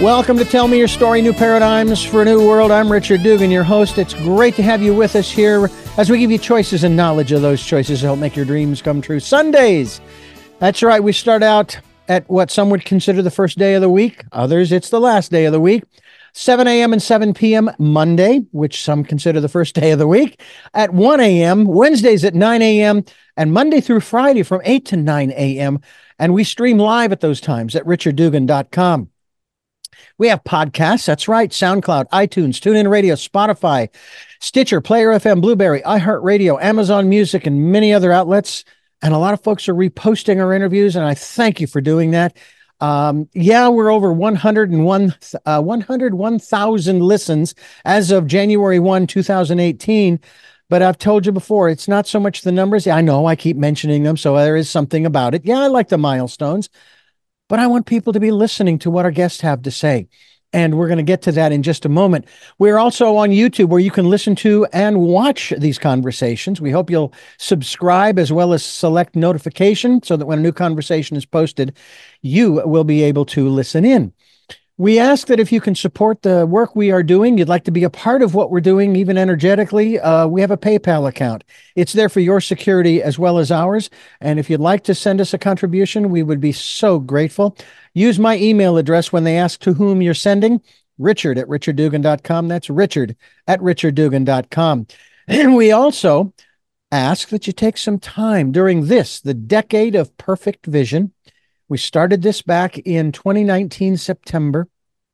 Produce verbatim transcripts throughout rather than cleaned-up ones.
Welcome to Tell Me Your Story, New Paradigms for a New World. I'm Richard Dugan, your host. It's great to have you with us here as we give you choices and knowledge of those choices to help make your dreams come true. Sundays. That's right. We start out at what some would consider the first day of the week. Others, it's the last day of the week. seven a.m. and seven p.m. Monday, which some consider the first day of the week. At one a.m., Wednesdays at nine a.m., and Monday through Friday from eight to nine a.m. And we stream live at those times at richard dugan dot com. We have podcasts. That's right. SoundCloud, iTunes, TuneIn Radio, Spotify, Stitcher, Player F M, Blueberry, iHeartRadio, Amazon Music, and many other outlets. And a lot of folks are reposting our interviews, and I thank you for doing that. Um, yeah, we're over one hundred one, uh, one hundred one thousand listens as of January first, two thousand eighteen. But I've told you before, it's not so much the numbers. Yeah, I know I keep mentioning them, so there is something about it. Yeah, I like the milestones. But I want people to be listening to what our guests have to say. And we're going to get to that in just a moment. We're also on YouTube where you can listen to and watch these conversations. We hope you'll subscribe as well as select notification so that when a new conversation is posted, you will be able to listen in. We ask that if you can support the work we are doing, you'd like to be a part of what we're doing, even energetically, uh, we have a PayPal account. It's there for your security as well as ours. And if you'd like to send us a contribution, we would be so grateful. Use my email address when they ask to whom you're sending, richard at richard dugan dot com. That's richard at richard dugan dot com. And we also ask that you take some time during this, the decade of perfect vision. We started this back in twenty nineteen, September,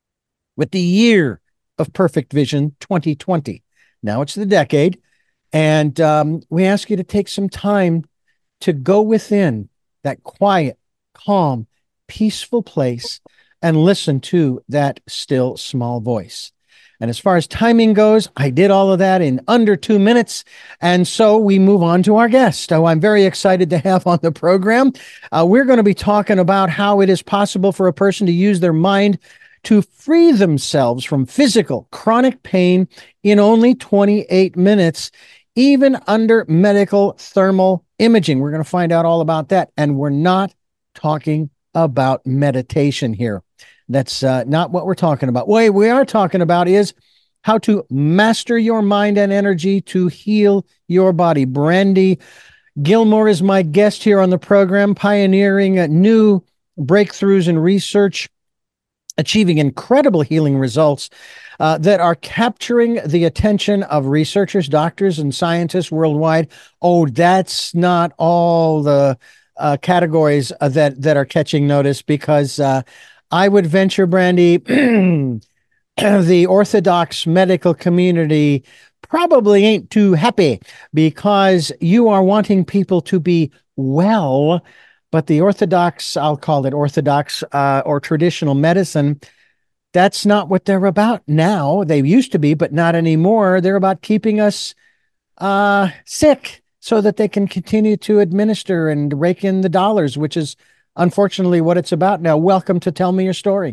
with the year of perfect vision, twenty twenty. Now it's the decade. And um, we ask you to take some time to go within that quiet, calm, peaceful place and listen to that still small voice. And as far as timing goes, I did all of that in under two minutes. And so we move on to our guest, who I'm very excited to have on the program. Uh, we're going to be talking about how it is possible for a person to use their mind to free themselves from physical chronic pain in only twenty-eight minutes, even under medical thermal imaging. We're going to find out all about that. And we're not talking about meditation here. That's uh, not what we're talking about. What we are talking about is how to master your mind and energy to heal your body. Brandy Gilmore is my guest here on the program, pioneering uh, new breakthroughs in research, achieving incredible healing results uh, that are capturing the attention of researchers, doctors, and scientists worldwide. Oh, that's not all the uh, categories uh, that, that are catching notice, because uh, I would venture, Brandy, the orthodox medical community probably ain't too happy, because you are wanting people to be well, but the orthodox, I'll call it orthodox uh, or traditional medicine, that's not what they're about now. They used to be, but not anymore. They're about keeping us uh, sick so that they can continue to administer and rake in the dollars, which is unfortunately what it's about now. Welcome to Tell Me Your Story.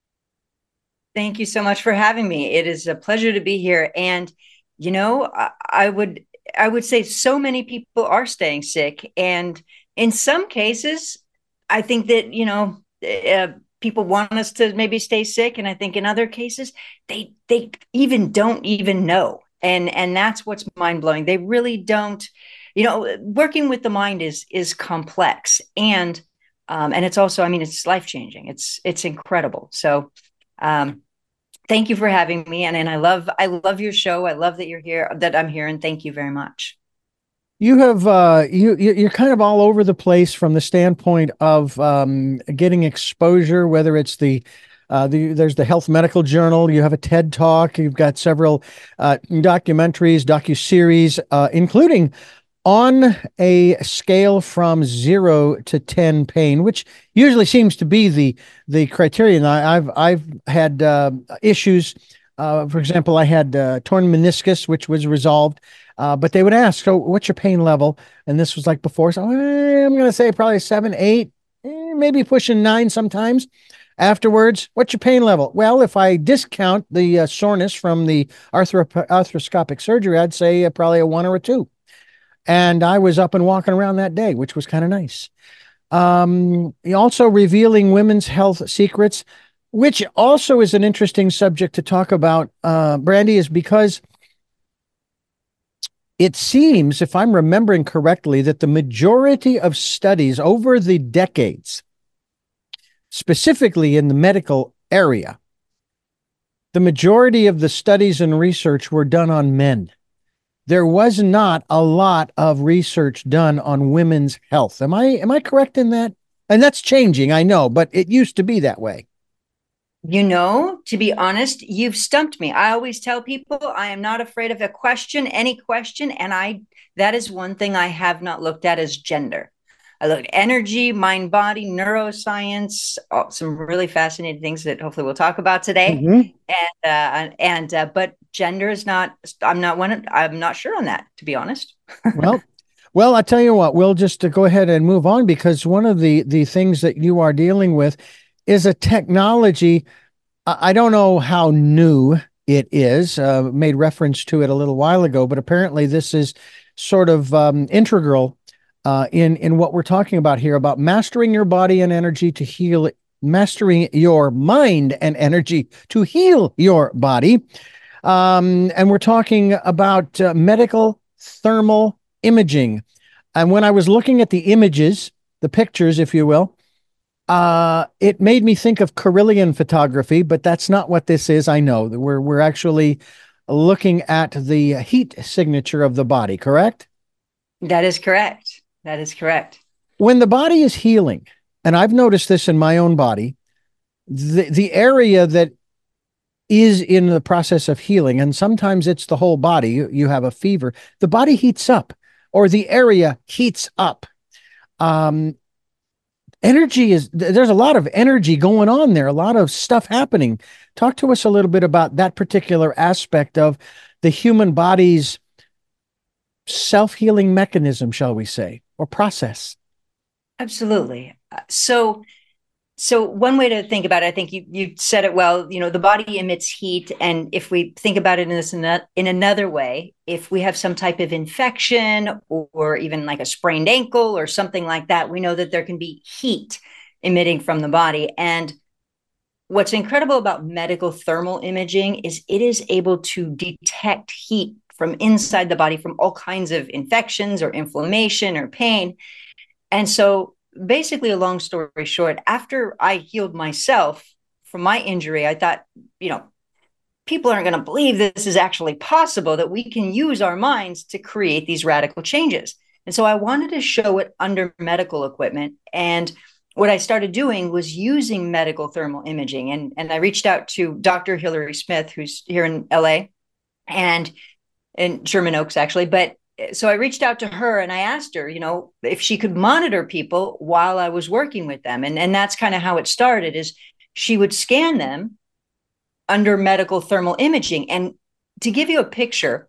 Thank you so much for having me. It is a pleasure to be here. And, you know, I, I would I would say so many people are staying sick. And in some cases, I think that, you know, uh, people want us to maybe stay sick. And I think in other cases, they they even don't even know. And and that's what's mind blowing. They really don't, you know, working with the mind is is complex. And Um, and it's also, I mean, it's life-changing. It's, it's incredible. So, um, thank you for having me. And, and I love, I love your show. I love that you're here, that I'm here. And thank you very much. You have, uh, you, you're kind of all over the place from the standpoint of, um, getting exposure, whether it's the, uh, the, there's the Health Medical Journal, you have a TED Talk, you've got several, uh, documentaries, docuseries, uh, including On a Scale from Zero to Ten Pain, which usually seems to be the the criterion. I, I've I've had uh, issues. Uh, for example, I had uh, torn meniscus, which was resolved. Uh, but they would ask, "So, what's your pain level?" And this was like before. So eh, I'm going to say probably seven, eight, eh, maybe pushing nine sometimes. Afterwards, what's your pain level? Well, if I discount the uh, soreness from the arthro- arthroscopic surgery, I'd say uh, probably a one or a two. And I was up and walking around that day, which was kind of nice. Um, also revealing women's health secrets. which also is an interesting subject to talk about, uh, Brandy, is because it seems, if I'm remembering correctly, that the majority of studies over the decades, specifically in the medical area, the majority of the studies and research were done on men. There was not a lot of research done on women's health. Am I am I correct in that? And that's changing, I know, but it used to be that way. You know, to be honest, you've stumped me. I always tell people I am not afraid of a question, any question, and I that is one thing I have not looked at as gender. I look at energy, mind, body, neuroscience, oh, some really fascinating things that hopefully we'll talk about today. Mm-hmm. And uh, and uh, but gender is not. I'm not one. I'm not sure on that, to be honest. Well, well, I tell you what, we'll just uh, go ahead and move on, because one of the the things that you are dealing with is a technology. I don't know how new it is. Uh, made reference to it a little while ago, but apparently this is sort of um, integral uh, in in what we're talking about here, about mastering your body and energy to heal, mastering your mind and energy to heal your body. Um, and we're talking about uh, medical thermal imaging. And when I was looking at the images, the pictures, if you will, uh, it made me think of Carillion photography, but that's not what this is. I know that we're we're actually looking at the heat signature of the body, correct? That is correct. That is correct. When the body is healing, and I've noticed this in my own body, the the area that is in the process of healing, and sometimes it's the whole body. You, you have a fever, the body heats up, or the area heats up. Um, energy is there's a lot of energy going on there, a lot of stuff happening. Talk to us a little bit about that particular aspect of the human body's self-healing mechanism, shall we say, or process. Absolutely. Uh, So So one way to think about it, I think you you said it well. You know, the body emits heat, and if we think about it in this in, that, in another way, if we have some type of infection or, or even like a sprained ankle or something like that, we know that there can be heat emitting from the body. And what's incredible about medical thermal imaging is it is able to detect heat from inside the body from all kinds of infections or inflammation or pain. And so basically, a long story short, after I healed myself from my injury, I thought, you know, people aren't going to believe this is actually possible, that we can use our minds to create these radical changes. And so I wanted to show it under medical equipment. And what I started doing was using medical thermal imaging. And, and I reached out to Doctor Hilary Smith, who's here in L A and in Sherman Oaks, actually. But so I reached out to her and I asked her, you know, if she could monitor people while I was working with them. And, and that's kind of how it started, is she would scan them under medical thermal imaging. And to give you a picture,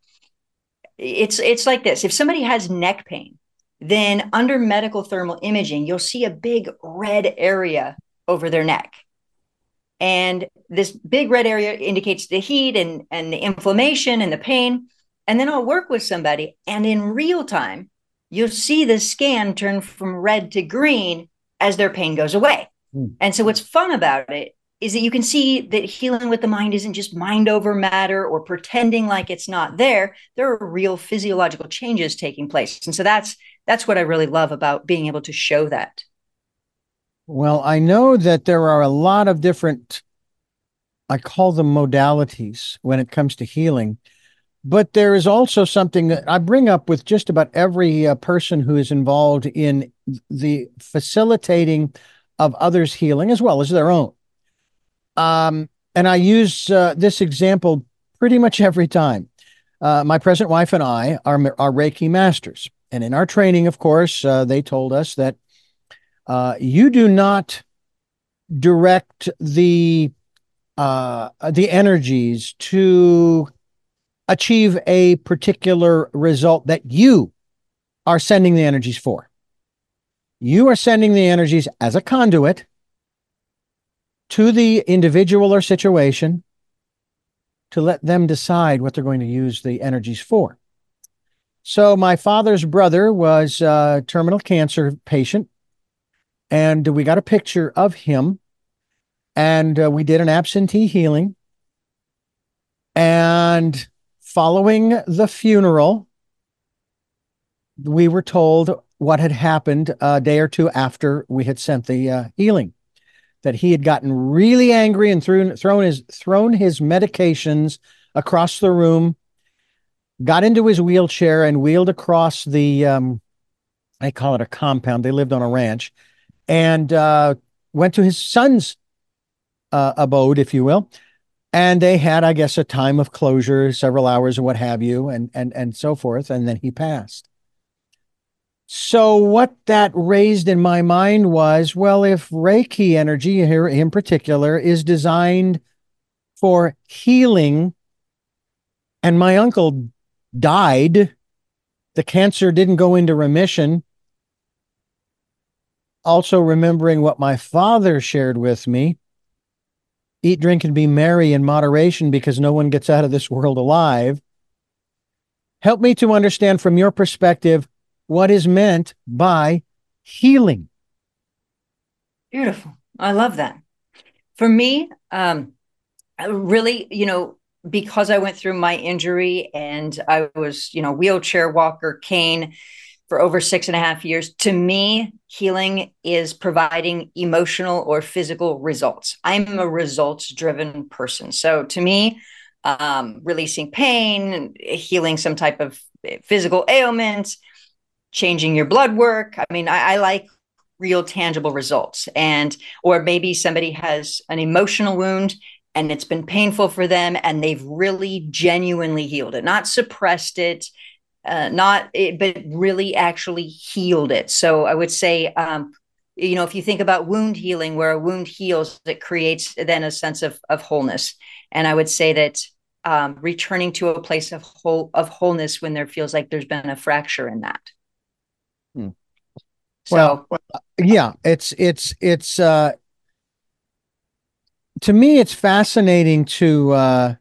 it's it's like this. If somebody has neck pain, then under medical thermal imaging, you'll see a big red area over their neck. And this big red area indicates the heat and, and the inflammation and the pain. And then I'll work with somebody, and in real time, you'll see the scan turn from red to green as their pain goes away. Mm. And so what's fun about it is that you can see that healing with the mind isn't just mind over matter or pretending like it's not there. There are real physiological changes taking place. And so that's that's what I really love about being able to show that. Well, I know that there are a lot of different, I call them modalities when it comes to healing. But there is also something that I bring up with just about every uh, person who is involved in the facilitating of others' healing as well as their own. Um, and I use uh, this example pretty much every time. Uh, my present wife and I are, are Reiki masters. And in our training, of course, uh, they told us that uh, you do not direct the uh, the energies to achieve a particular result that you are sending the energies for. You are sending the energies as a conduit to the individual or situation to let them decide what they're going to use the energies for. So my father's brother was a terminal cancer patient, and we got a picture of him. And uh, we did an absentee healing. And following the funeral, we were told what had happened a day or two after we had sent the uh, healing, that he had gotten really angry and thrown, thrown his thrown his medications across the room, got into his wheelchair and wheeled across the, um, I call it a compound. They lived on a ranch, and uh, went to his son's uh, abode, if you will. And they had, I guess, a time of closure, several hours or what have you, and and and so forth. And then he passed. So what that raised in my mind was, well, if Reiki energy here in particular is designed for healing, and my uncle died, the cancer didn't go into remission. Also remembering what my father shared with me, eat, drink, and be merry in moderation because no one gets out of this world alive. Help me to understand from your perspective what is meant by healing. Beautiful. I love that. For me, um, really, you know, because I went through my injury and I was, you know, wheelchair walker, cane for over six and a half years, to me, healing is providing emotional or physical results. I'm a results driven person. So to me, um, releasing pain, healing some type of physical ailment, changing your blood work. I mean, I, I like real tangible results. And, or maybe somebody has an emotional wound and it's been painful for them and they've really genuinely healed it, not suppressed it, uh, not, it, but really actually healed it. So I would say, um, you know, if you think about wound healing, where a wound heals, it creates then a sense of, of wholeness. And I would say that um, returning to a place of whole, of wholeness when there feels like there's been a fracture in that. Hmm. So, well, yeah, it's, it's, it's, uh, to me, it's fascinating to, uh,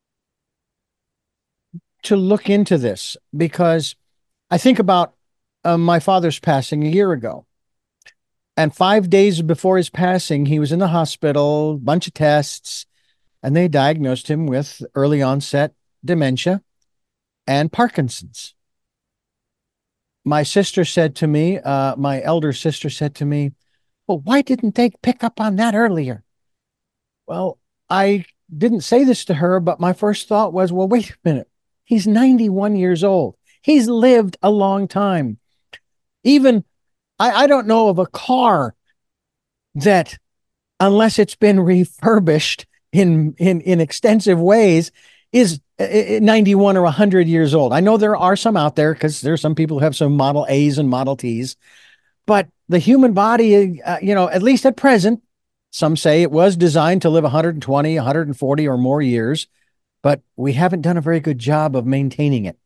to look into this because I think about uh, my father's passing a year ago. And five days before his passing, he was in the hospital, bunch of tests, and they diagnosed him with early onset dementia and Parkinson's. My sister said to me, uh, my elder sister said to me, well, why didn't they pick up on that earlier? Well, I didn't say this to her, but my first thought was, well, wait a minute. He's ninety-one years old. He's lived a long time. Even, I, I don't know of a car that, unless it's been refurbished in, in, in extensive ways, is ninety-one or one hundred years old. I know there are some out there because there's some people who have some Model A's and Model T's, but the human body, uh, you know, at least at present, some say it was designed to live one hundred twenty, one hundred forty or more years, but we haven't done a very good job of maintaining it.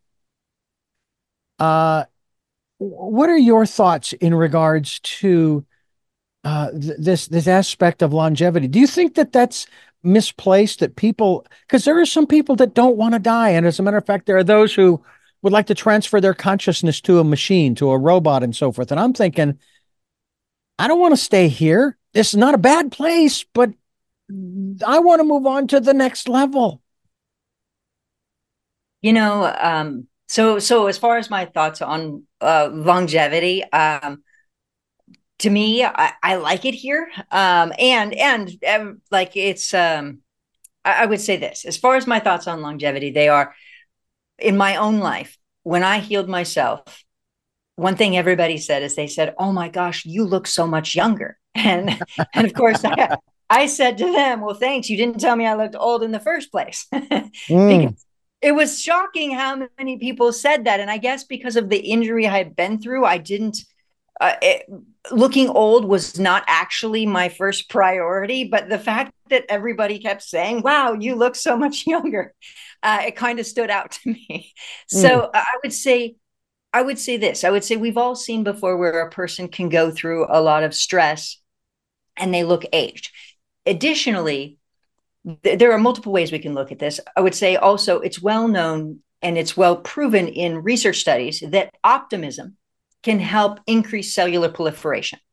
Uh, what are your thoughts in regards to uh, th- this this aspect of longevity? Do you think that that's misplaced? That people, because there are some people that don't want to die, and as a matter of fact, there are those who would like to transfer their consciousness to a machine, to a robot, and so forth. And I'm thinking, I don't want to stay here. This is not a bad place, but I want to move on to the next level. You know, um, so so as far as my thoughts on uh, longevity, um, to me, I, I like it here, um, and and um, like it's. Um, I, I would say this: as far as my thoughts on longevity, they are in my own life. When I healed myself, one thing everybody said is they said, "Oh my gosh, you look so much younger," and and of course. I, I said to them, well, thanks. You didn't tell me I looked old in the first place. Mm. Because it was shocking how many people said that. And I guess because of the injury I had been through, I didn't, uh, it, looking old was not actually my first priority. But the fact that everybody kept saying, wow, you look so much younger, uh, it kind of stood out to me. So Mm. uh, I would say, I would say this, I would say we've all seen before where a person can go through a lot of stress and they look aged. Additionally, th- there are multiple ways we can look at this. I would say also it's well known and it's well proven in research studies that optimism can help increase cellular proliferation.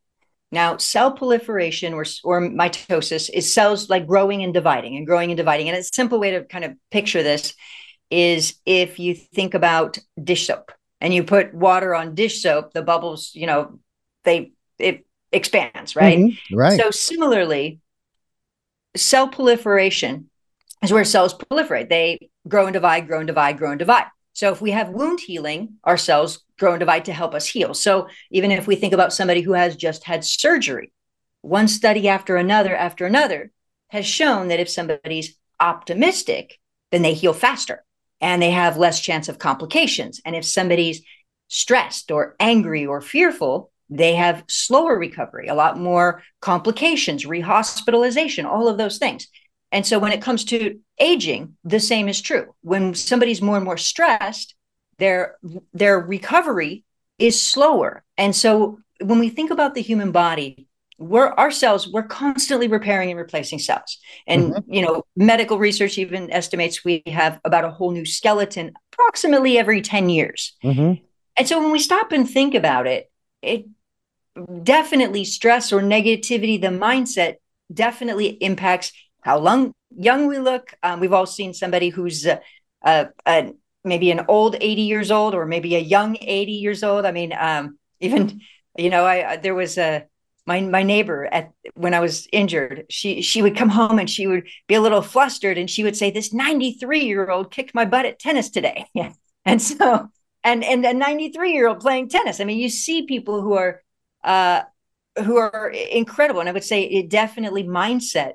Now, cell proliferation or, or mitosis is cells like growing and dividing and growing and dividing. And a simple way to kind of picture this is if you think about dish soap and you put water on dish soap, the bubbles, you know, they, it expands, right? Mm-hmm. Right. So similarly, cell proliferation is where cells proliferate. They grow and divide, grow and divide, grow and divide. So if we have wound healing, our cells grow and divide to help us heal. So even if we think about somebody who has just had surgery, one study after another after another has shown that if somebody's optimistic, then they heal faster and they have less chance of complications. And if somebody's stressed or angry or fearful, they have slower recovery, a lot more complications, rehospitalization, all of those things. And so when it comes to aging, the same is true. When somebody's more and more stressed, their their recovery is slower. And so when we think about the human body, we're our cells, we're constantly repairing and replacing cells. And mm-hmm. you know, medical research even estimates we have about a whole new skeleton approximately every ten years. Mm-hmm. And so when we stop and think about it, it definitely stress or negativity, the mindset definitely impacts how long, young we look. Um, we've all seen somebody who's uh, uh, uh, maybe an old eighty years old or maybe a young eighty years old. I mean, um, even, you know, I, I there was a, my my neighbor at when I was injured, she she would come home and she would be a little flustered and she would say, this ninety-three year old kicked my butt at tennis today. Yeah. And so, and, and a ninety-three year old playing tennis. I mean, you see people who are, uh, who are incredible. And I would say it definitely mindset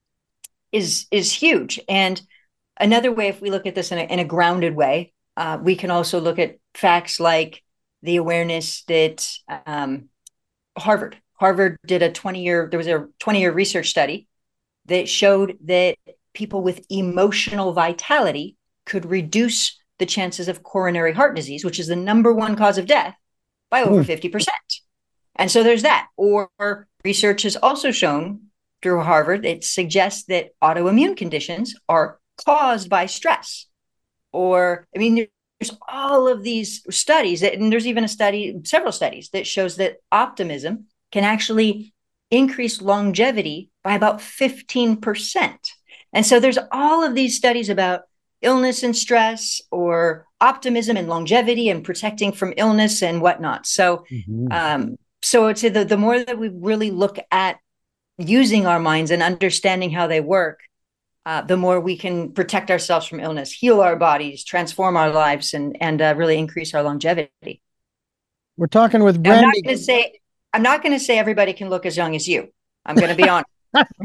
is is huge. And another way, if we look at this in a, in a grounded way, uh, we can also look at facts like the awareness that um, Harvard Harvard did a twenty year there was a twenty year research study that showed that people with emotional vitality could reduce the chances of coronary heart disease, which is the number one cause of death, by over mm. fifty percent. And so there's that. Or research has also shown through Harvard, it suggests that autoimmune conditions are caused by stress. Or, I mean, there's all of these studies, that, and there's even a study, several studies, that shows that optimism can actually increase longevity by about fifteen percent. And so there's all of these studies about illness and stress, or optimism and longevity and protecting from illness and whatnot. So, mm-hmm. um, so it's the, the more that we really look at using our minds and understanding how they work, uh, the more we can protect ourselves from illness, heal our bodies, transform our lives, and and uh, really increase our longevity. We're talking with Brandy. I'm not going to say I'm not going to say everybody can look as young as you. I'm going to be honest.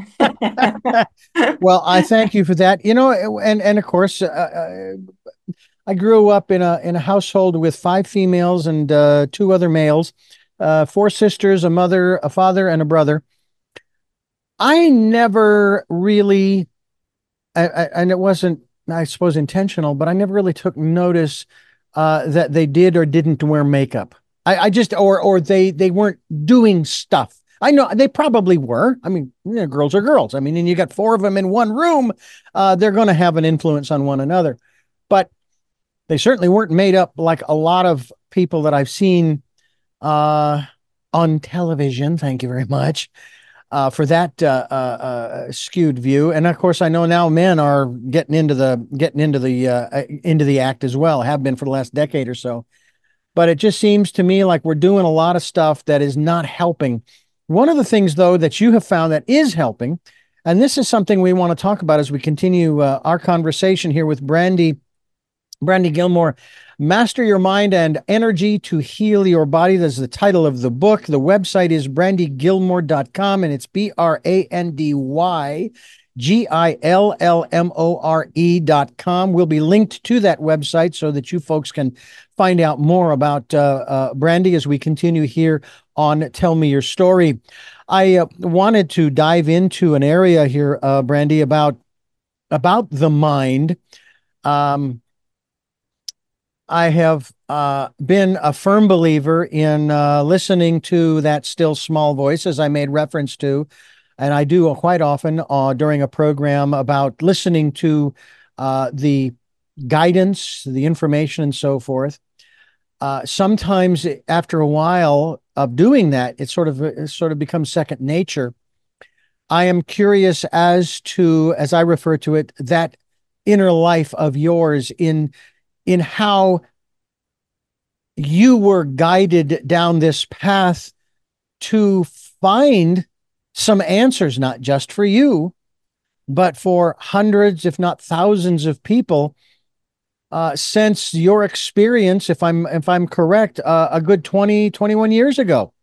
Well, I thank you for that. You know, and and of course, uh, I grew up in a in a household with five females and uh, two other males, uh, four sisters, a mother, a father, and a brother. I never really, I, I, and it wasn't, I suppose, intentional, but I never really took notice uh, that they did or didn't wear makeup. I, I just, or or they they weren't doing stuff. I know they probably were. I mean, you know, girls are girls. I mean, and you got four of them in one room, uh, they're going to have an influence on one another. But they certainly weren't made up like a lot of people that I've seen uh, on television. Thank you very much. Uh, for that uh, uh, uh, skewed view, and of course, I know now men are getting into the getting into the uh, into the act as well. Have been for the last decade or so, but it just seems to me like we're doing a lot of stuff that is not helping. One of the things, though, that you have found that is helping, and this is something we want to talk about as we continue uh, our conversation here with Brandy Brandy Gilmore. Master Your Mind and Energy to Heal Your Body. That's the title of the book. The website is brandy gilmore dot com, and it's B R A N D Y G I L L M O R E dot com. We'll be linked to that website so that you folks can find out more about uh, uh, Brandy as we continue here on Tell Me Your Story. I uh, wanted to dive into an area here, uh, Brandy, about, about the mind. Um, I have uh, been a firm believer in uh, listening to that still small voice, as I made reference to, and I do quite often uh, during a program about listening to uh, the guidance, the information, and so forth. uh, sometimes after a while of doing that, it sort of it sort of becomes second nature. I am curious as to, as I refer to it, that inner life of yours in in how you were guided down this path to find some answers, not just for you, but for hundreds, if not thousands of people. Uh, since your experience, if I'm if I'm correct, uh, a good twenty, twenty-one years ago.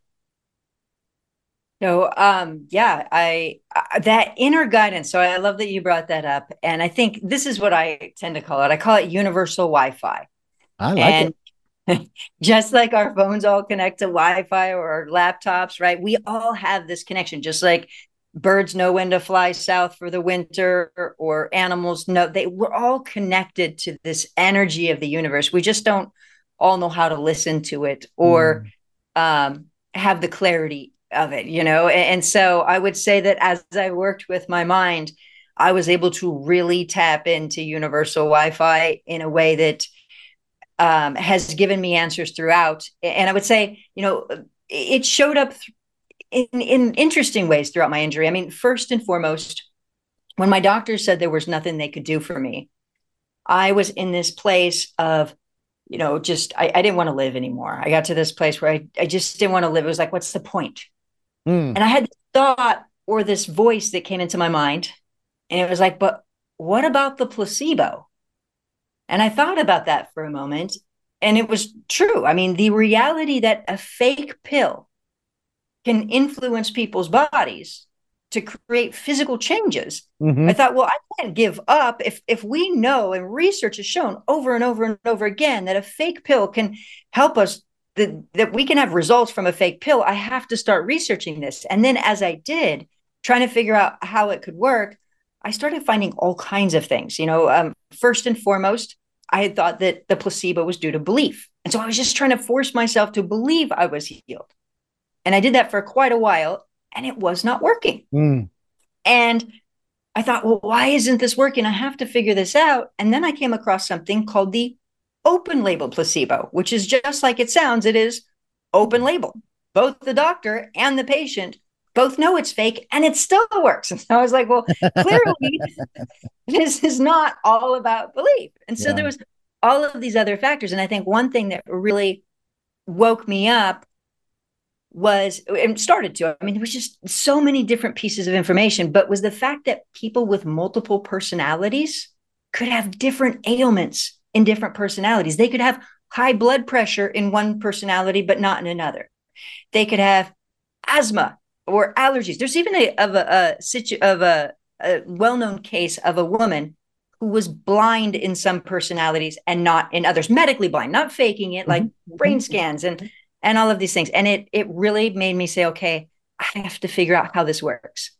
No, um, yeah, I, I that inner guidance. So I love that you brought that up, and I think this is what I tend to call it. I call it universal Wi-Fi, I like it. and just like our phones all connect to Wi-Fi or our laptops, right? We all have this connection, just like birds know when to fly south for the winter, or animals know. They we're all connected to this energy of the universe. We just don't all know how to listen to it or Mm. um, have the clarity of it, you know? And, and so I would say that as I worked with my mind, I was able to really tap into universal Wi-Fi in a way that um, has given me answers throughout. And I would say, you know, it showed up th- in, in interesting ways throughout my injury. I mean, first and foremost, when my doctors said there was nothing they could do for me, I was in this place of, you know, just, I, I didn't want to live anymore. I got to this place where I, I just didn't want to live. It was like, what's the point? Mm. And I had this thought or this voice that came into my mind. And it was like, but what about the placebo? And I thought about that for a moment. And it was true. I mean, the reality that a fake pill can influence people's bodies to create physical changes. Hmm. I thought, well, I can't give up if if we know and research has shown over and over and over again that a fake pill can help us, that, that we can have results from a fake pill. I have to start researching this. And then as I did, trying to figure out how it could work, I started finding all kinds of things. You know, um, first and foremost, I had thought that the placebo was due to belief. And so I was just trying to force myself to believe I was healed. And I did that for quite a while, and it was not working. Mm. And I thought, well, why isn't this working? I have to figure this out. And then I came across something called the open label placebo, which is just like it sounds. It is open label. Both the doctor and the patient both know it's fake, and it still works. And so I was like, well, clearly this is not all about belief. And so Yeah. there was all of these other factors. And I think one thing that really woke me up was, and started to, I mean, there was just so many different pieces of information, but was the fact that people with multiple personalities could have different ailments in different personalities. They could have high blood pressure in one personality, but not in another. They could have asthma or allergies. There's even a, of a, a situ, of a, a well-known case of a woman who was blind in some personalities and not in others, medically blind, not faking it, like Mm-hmm. brain scans and and all of these things. And it it really made me say, okay, I have to figure out how this works.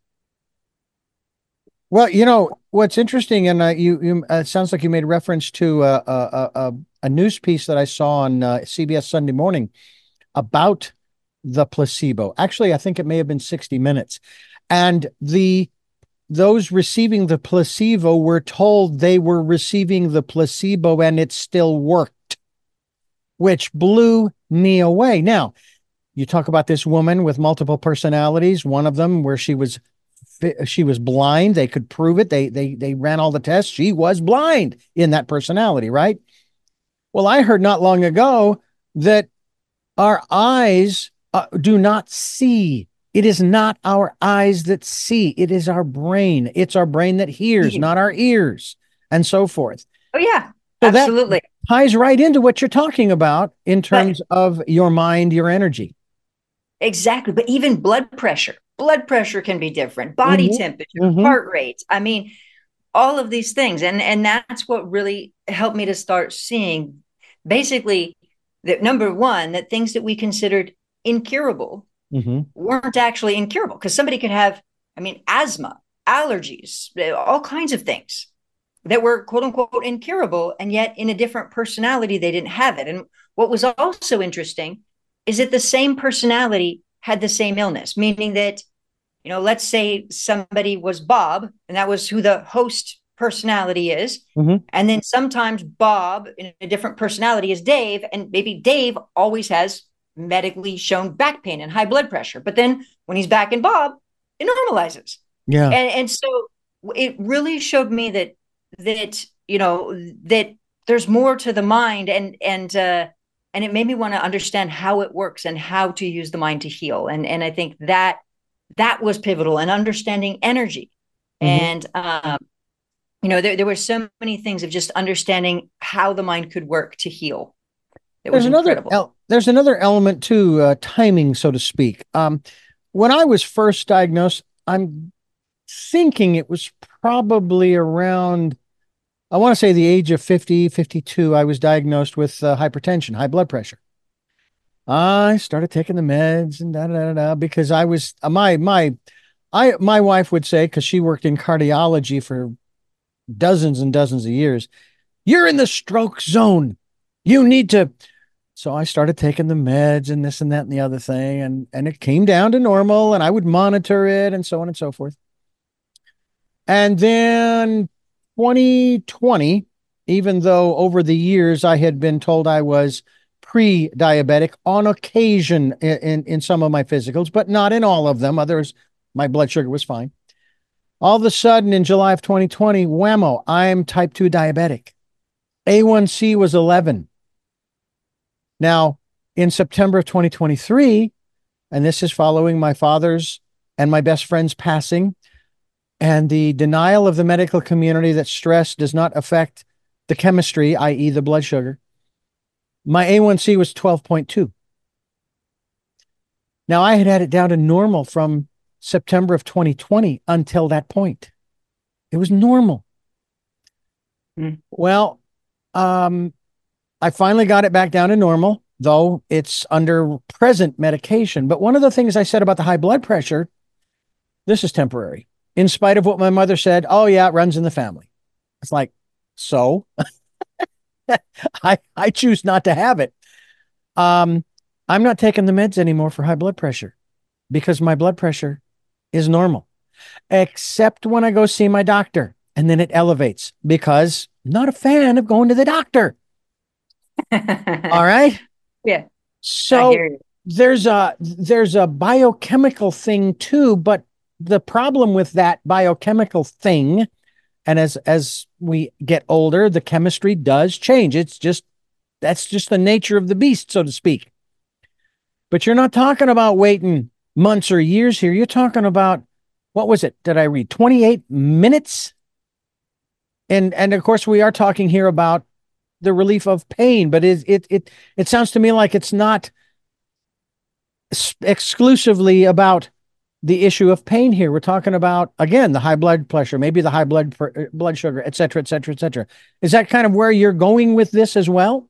Well, you know what's interesting, and uh, you, you uh, it sounds like you made reference to uh, a, a a news piece that I saw on uh, C B S Sunday Morning about the placebo. Actually, I think it may have been sixty Minutes, and the those receiving the placebo were told they were receiving the placebo and it still worked, which blew me away. Now, you talk about this woman with multiple personalities, one of them where she was she was blind. They could prove it. They they they ran all the tests. She was blind in that personality, right? Well, I heard not long ago that our eyes uh, do not see. It is not our eyes that see. It is our brain. It's our brain that hears, not our ears, and so forth. Oh yeah, So that absolutely. ties right into what you're talking about in But terms of your mind, your energy. exactly. But even blood pressure, blood pressure can be different, body Mm-hmm. temperature, Mm-hmm. heart rate. I mean, all of these things. And and that's what really helped me to start seeing basically that, number one, that things that we considered incurable Mm-hmm. weren't actually incurable, because somebody could have, I mean, asthma, allergies, all kinds of things that were quote unquote incurable, and yet in a different personality they didn't have it. And what was also interesting is that the same personality had the same illness, meaning that, you know, let's say somebody was Bob, and that was who the host personality is. Mm-hmm. And then sometimes Bob in a different personality is Dave. And maybe Dave always has medically shown back pain and high blood pressure. But then when he's back in Bob, it normalizes. Yeah. And, and so it really showed me that, that, you know, that there's more to the mind, and, and, uh, and it made me want to understand how it works and how to use the mind to heal. And, and I think that that was pivotal, and understanding energy. Mm-hmm. And, um, you know, there, there were so many things of just understanding how the mind could work to heal. It there's was another, incredible. el- there's another element to uh, timing, so to speak. Um, when I was first diagnosed, I'm thinking it was probably around, I want to say the age of fifty, fifty-two, I was diagnosed with uh, hypertension, high blood pressure. I started taking the meds and da da da da because I was uh, my my I my wife would say, because she worked in cardiology for dozens and dozens of years, you're in the stroke zone. You need to. So I started taking the meds and this and that and the other thing, and and it came down to normal, and I would monitor it and so on and so forth. And then twenty twenty, even though over the years I had been told I was pre-diabetic on occasion in, in, in some of my physicals, but not in all of them. Others, my blood sugar was fine. All of a sudden in July of twenty twenty, whammo, I'm type two diabetic. A one C was eleven. Now, in September of twenty twenty-three, and this is following my father's and my best friend's passing, and the denial of the medical community that stress does not affect the chemistry, that is the blood sugar, my A one C was twelve point two. Now, I had had it down to normal from September of twenty twenty until that point. It was normal. Mm. Well, um, I finally got it back down to normal, though it's under present medication. But one of the things I said about the high blood pressure, this is temporary. In spite of what my mother said, oh yeah, it runs in the family. It's like, so I, I choose not to have it. Um, I'm not taking the meds anymore for high blood pressure because my blood pressure is normal, except when I go see my doctor, and then it elevates because I'm not a fan of going to the doctor. All right. Yeah. So there's a, there's a biochemical thing too, but the problem with that biochemical thing, and as as we get older, the chemistry does change. It's just, that's just the nature of the beast, so to speak. But you're not talking about waiting months or years here. You're talking about, what was it? Did I read twenty-eight minutes? And and of course, we are talking here about the relief of pain, but it it it it sounds to me like it's not exclusively about the issue of pain here. We're talking about, again, the high blood pressure, maybe the high blood blood sugar, et cetera, et cetera, et cetera. Is that kind of where you're going with this as well?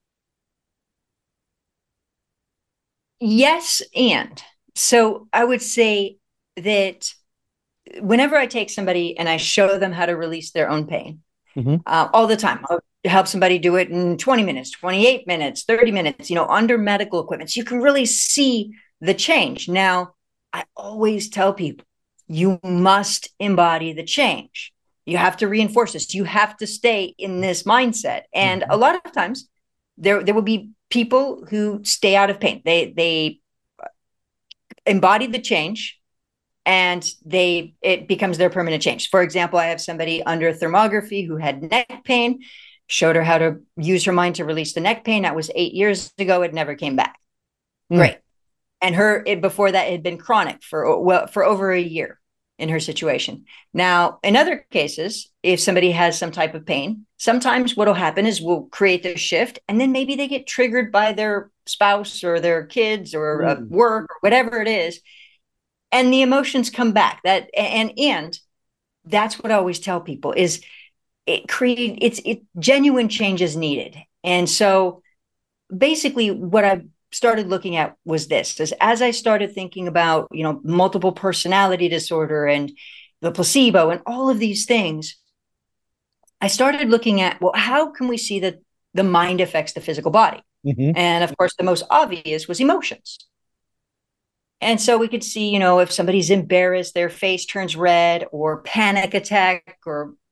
Yes. And so I would say that whenever I take somebody and I show them how to release their own pain, mm-hmm. uh, all the time, I'll help somebody do it in twenty minutes, twenty-eight minutes, thirty minutes, you know, under medical equipment. So you can really see the change. Now, I always tell people, you must embody the change. You have to reinforce this. You have to stay in this mindset. And mm-hmm. a lot of times there, there will be people who stay out of pain. They, they embody the change and they, it becomes their permanent change. For example, I have somebody under thermography who had neck pain, showed her how to use her mind to release the neck pain. That was eight years ago. It never came back. Mm. Great. And her, it, before that, it had been chronic for, well, for over a year in her situation. Now, in other cases, if somebody has some type of pain, sometimes what will happen is we'll create this shift, and then maybe they get triggered by their spouse or their kids or mm. uh, work or whatever it is. And the emotions come back. That and and that's what I always tell people is it create it's it genuine change is needed. And so basically what I started looking at was this, is as I started thinking about, you know, multiple personality disorder and the placebo and all of these things, I started looking at, well, how can we see that the mind affects the physical body? Mm-hmm. And of course, the most obvious was emotions. And so we could see, you know, if somebody's embarrassed, their face turns red, or panic attack, or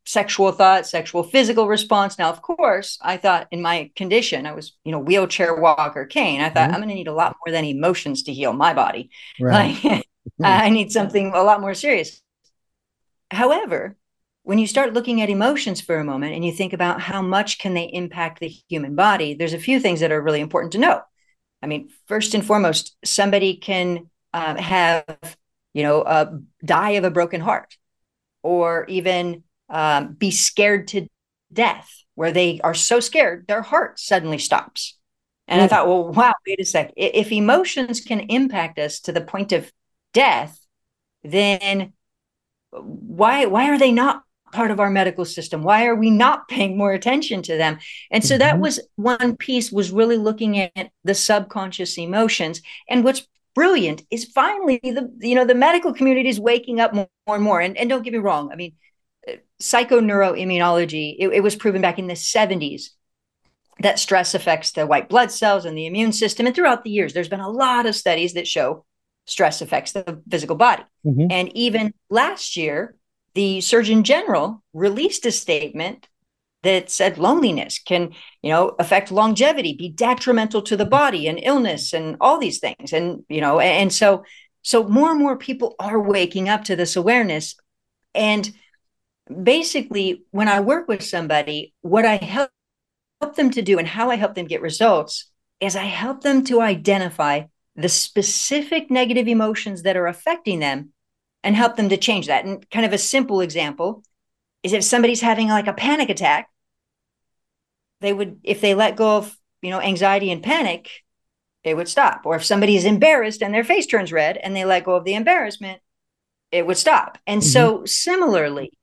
sexual thought, sexual physical response. Now, of course, I thought in my condition, I was, you know, wheelchair walker cane. I thought, mm-hmm. I'm going to need a lot more than emotions to heal my body. Right. Like I need something a lot more serious. However, when you start looking at emotions for a moment and you think about how much can they impact the human body, there's a few things that are really important to know. I mean, first and foremost, somebody can uh, have, you know, uh, die of a broken heart, or even um, be scared to death, where they are so scared, their heart suddenly stops. And mm. I thought, well, wow, wait a sec. If emotions can impact us to the point of death, then why, why are they not part of our medical system? Why are we not paying more attention to them? And so mm-hmm. that was one piece, was really looking at the subconscious emotions. And what's brilliant is finally the, you know, the medical community is waking up more, more and more. And, and don't get me wrong. I mean, psychoneuroimmunology, it, it was proven back in the seventies that stress affects the white blood cells and the immune system. And throughout the years, there's been a lot of studies that show stress affects the physical body. Mm-hmm. And even last year, the Surgeon General released a statement that said loneliness can, you know, affect longevity, be detrimental to the body, and illness and all these things. And, you know, and so, so more and more people are waking up to this awareness. And basically, when I work with somebody, what I help them to do and how I help them get results is I help them to identify the specific negative emotions that are affecting them and help them to change that. And kind of a simple example is if somebody's having like a panic attack, they would, if they let go of, you know, anxiety and panic, they would stop. Or if somebody is embarrassed and their face turns red and they let go of the embarrassment, it would stop. And mm-hmm. so similarly,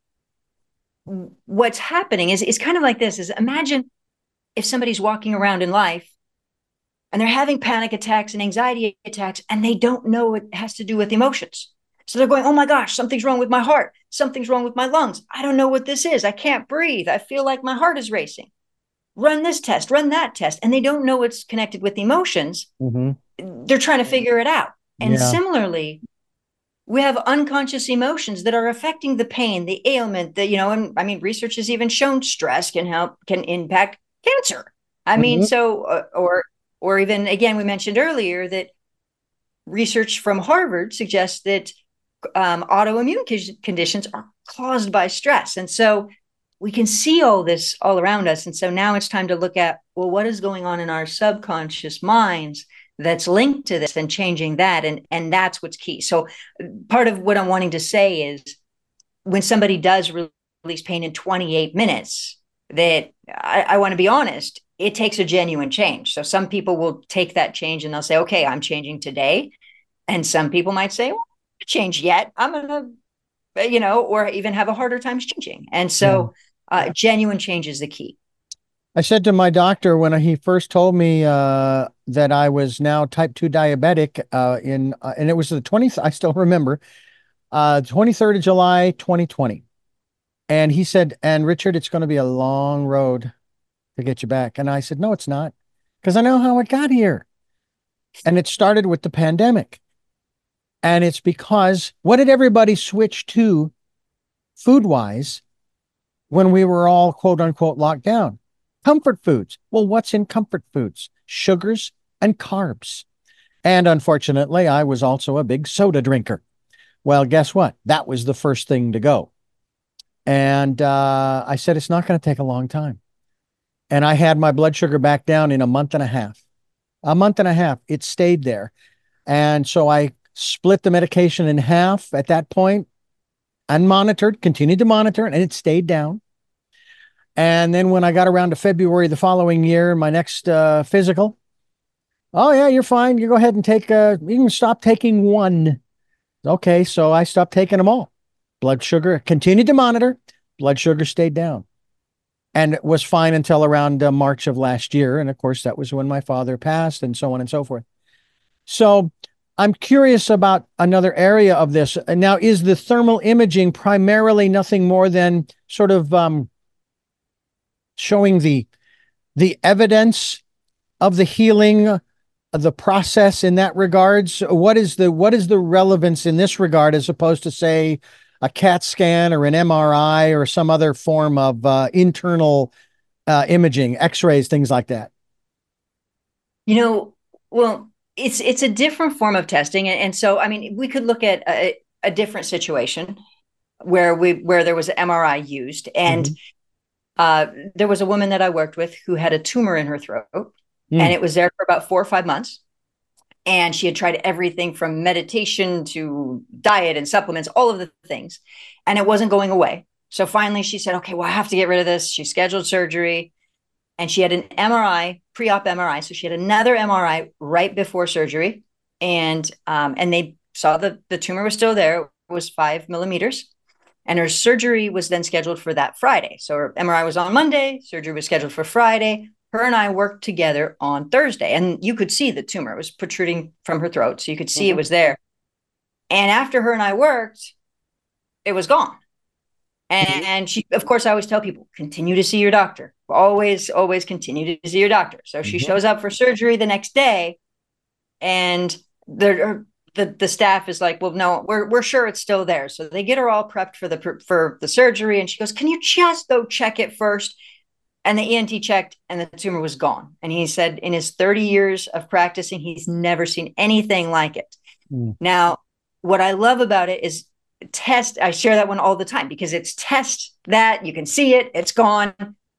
what's happening is, is kind of like this, is imagine if somebody's walking around in life and they're having panic attacks and anxiety attacks, and they don't know it has to do with emotions. So they're going, oh my gosh, something's wrong with my heart. Something's wrong with my lungs. I don't know what this is. I can't breathe. I feel like my heart is racing. Run this test, run that test. And they don't know it's connected with emotions. Mm-hmm. They're trying to figure it out. And yeah. similarly, we have unconscious emotions that are affecting the pain, the ailment, that, you know, and I mean, research has even shown stress can help, can impact cancer. I mm-hmm. mean, so, uh, or, or even, again, we mentioned earlier that research from Harvard suggests that um, autoimmune conditions are caused by stress. And so we can see all this all around us. And so now it's time to look at, well, what is going on in our subconscious minds that's linked to this, and changing that. And, and that's what's key. So part of what I'm wanting to say is when somebody does release pain in twenty-eight minutes, that I, I want to be honest, it takes a genuine change. So some people will take that change and they'll say, okay, I'm changing today. And some people might say, well, not change yet. I'm going to, you know, or even have a harder time changing. And so yeah. uh, genuine change is the key. I said to my doctor when he first told me uh, that I was now type two diabetic uh, in, uh, and it was the twentieth, I still remember, uh, twenty-third of July, twenty twenty. And he said, and Richard, it's going to be a long road to get you back. And I said, no, it's not, because I know how it got here. And it started with the pandemic. And it's because, what did everybody switch to food-wise when we were all, quote unquote, locked down? Comfort foods. Well, what's in comfort foods? Sugars and carbs. And unfortunately, I was also a big soda drinker. Well, guess what? That was the first thing to go. And uh, I said, it's not going to take a long time. And I had my blood sugar back down in a month and a half. A month and a half. It stayed there. And so I split the medication in half at that point, unmonitored, continued to monitor, and it stayed down. And then when I got around to February the following year, my next uh, physical, oh yeah, you're fine. You go ahead and take, uh, you can stop taking one. Okay, so I stopped taking them all. Blood sugar, continued to monitor, blood sugar stayed down. And it was fine until around uh, March of last year. And of course, that was when my father passed, and so on and so forth. So I'm curious about another area of this. Now, is the thermal imaging primarily nothing more than sort of um, showing the, the evidence of the healing, of the process in that regards? What is the, what is the relevance in this regard, as opposed to, say, a CAT scan or an M R I or some other form of uh, internal uh, imaging, X-rays, things like that? You know, well, it's it's a different form of testing, and, and so I mean, we could look at a, a different situation where we where there was an M R I used, and Mm-hmm. uh, there was a woman that I worked with who had a tumor in her throat, Mm. and it was there for about four or five months. And she had tried everything from meditation to diet and supplements, all of the things, and it wasn't going away. So finally, she said, "Okay, well, I have to get rid of this." She scheduled surgery, and she had an M R I, pre-op M R I. So she had another M R I right before surgery, and um, and they saw that the tumor was still there. It was five millimeters, and her surgery was then scheduled for that Friday. So her M R I was on Monday, surgery was scheduled for Friday. Her and I worked together on Thursday, and you could see the tumor. It was protruding from her throat, so you could see mm-hmm. it was there. And after her and I worked, it was gone. And, mm-hmm. and she, of course, I always tell people, continue to see your doctor. Always, always continue to see your doctor. So she mm-hmm. shows up for surgery the next day, and the the the staff is like, "Well, no, we're we're sure it's still there." So they get her all prepped for the for the surgery, and she goes, "Can you just go check it first?" And the E N T checked, and the tumor was gone. And he said, in his thirty years of practicing, he's never seen anything like it. Mm. Now, what I love about it is test. I share that one all the time because it's test that you can see it. It's gone.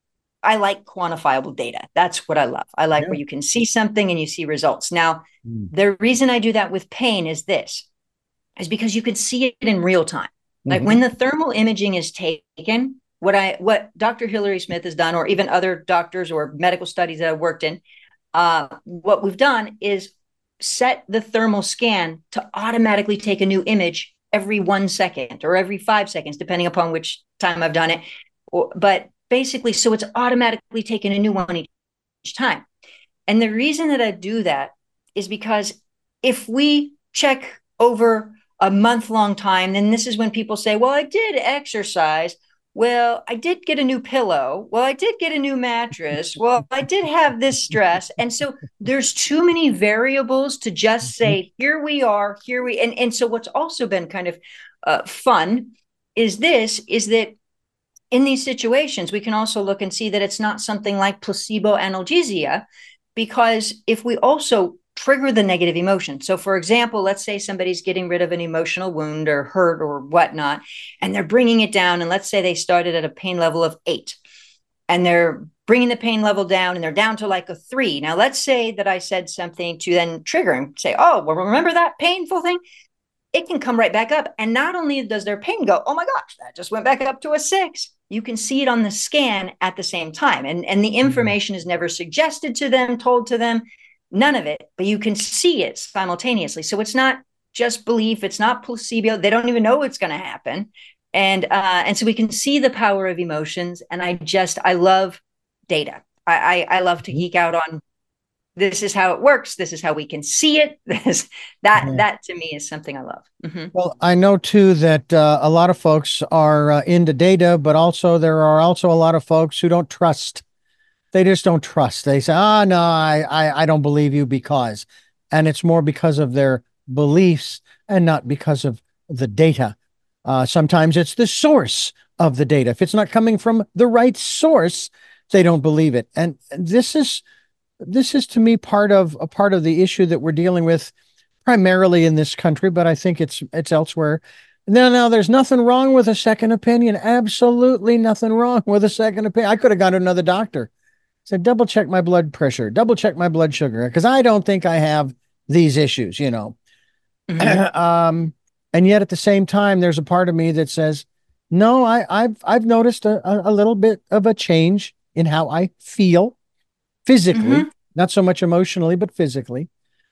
I like quantifiable data. That's what I love. I like yeah. where you can see something and you see results. Now, mm. the reason I do that with pain is this, is because you can see it in real time. Mm-hmm. Like when the thermal imaging is taken, what I what Doctor Hilary Smith has done, or even other doctors or medical studies that I've worked in, uh, what we've done is set the thermal scan to automatically take a new image every one second or every five seconds, depending upon which time I've done it. Or, but basically, so it's automatically taking a new one each time. And the reason that I do that is because if we check over a month-long time, then this is when people say, well, I did exercise. Well, I did get a new pillow. Well, I did get a new mattress. Well, I did have this stress. And so there's too many variables to just say, here we are, here we, and, and so what's also been kind of uh, fun is this, is that in these situations, we can also look and see that it's not something like placebo analgesia, because if we also trigger the negative emotion. So for example, let's say somebody's getting rid of an emotional wound or hurt or whatnot, and they're bringing it down. And let's say they started at a pain level of eight and they're bringing the pain level down and they're down to like a three. Now, let's say that I said something to then trigger and say, oh, well, remember that painful thing? It can come right back up. And not only does their pain go, oh my gosh, that just went back up to a six. You can see it on the scan at the same time. And, and the information is never suggested to them, told to them. None of it, but you can see it simultaneously. So it's not just belief. It's not placebo. They don't even know it's going to happen. And, uh, and so we can see the power of emotions. And I just, I love data. I, I, I love to geek out on, this is how it works. This is how we can see it. This, that, yeah. that to me is something I love. Mm-hmm. Well, I know too, that uh, a lot of folks are uh, into data, but also there are also a lot of folks who don't trust. They just don't trust. They say, oh, no, I, I, I don't believe you because, and it's more because of their beliefs and not because of the data. Uh, sometimes it's the source of the data. If it's not coming from the right source, they don't believe it. And this is, this is to me part of a part of the issue that we're dealing with primarily in this country, but I think it's, it's elsewhere. No, no, there's nothing wrong with a second opinion. Absolutely nothing wrong with a second opinion. I could have gone to another doctor. Said, double check my blood pressure, double check my blood sugar, because I don't think I have these issues, you know. Mm-hmm. um, and yet at the same time, there's a part of me that says, no, I, I've I've noticed a, a little bit of a change in how I feel physically, mm-hmm. not so much emotionally, but physically.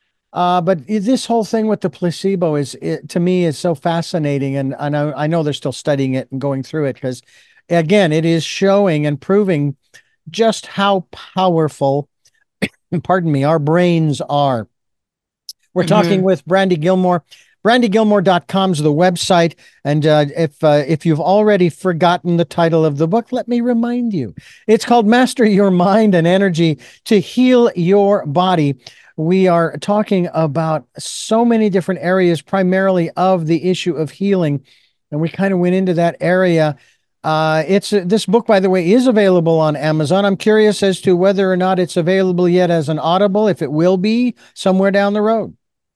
Uh, but this whole thing with the placebo is, it, to me, is so fascinating. And I know, I know they're still studying it and going through it because, again, it is showing and proving just how powerful, pardon me, our brains are. We're mm-hmm. talking with Brandy Gilmore. brandy gilmore dot com is the website. And uh, if uh, if you've already forgotten the title of the book, let me remind you. It's called Master Your Mind and Energy to Heal Your Body. We are talking about so many different areas, primarily of the issue of healing. and we kind of went into that area. Uh, it's uh, this book, by the way, is available on Amazon. I'm curious as to whether or not it's available yet as an Audible, if it will be somewhere down the road.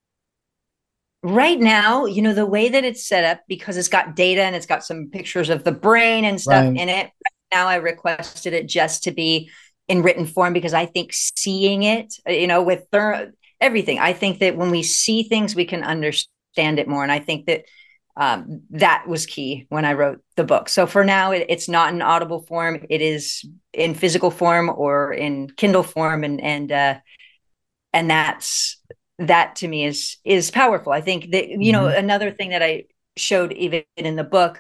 Right now, you know, the way that it's set up, because it's got data and it's got some pictures of the brain and stuff Right. in it. Right now, I requested it just to be in written form because I think seeing it, you know, with thir- everything, I think that when we see things, we can understand it more. And I think that um, that was key when I wrote the book. So for now, it, it's not in Audible form. It is in physical form or in Kindle form. And, and, uh, and that's, that to me is is powerful. I think that, you know, Mm-hmm. another thing that I showed even in the book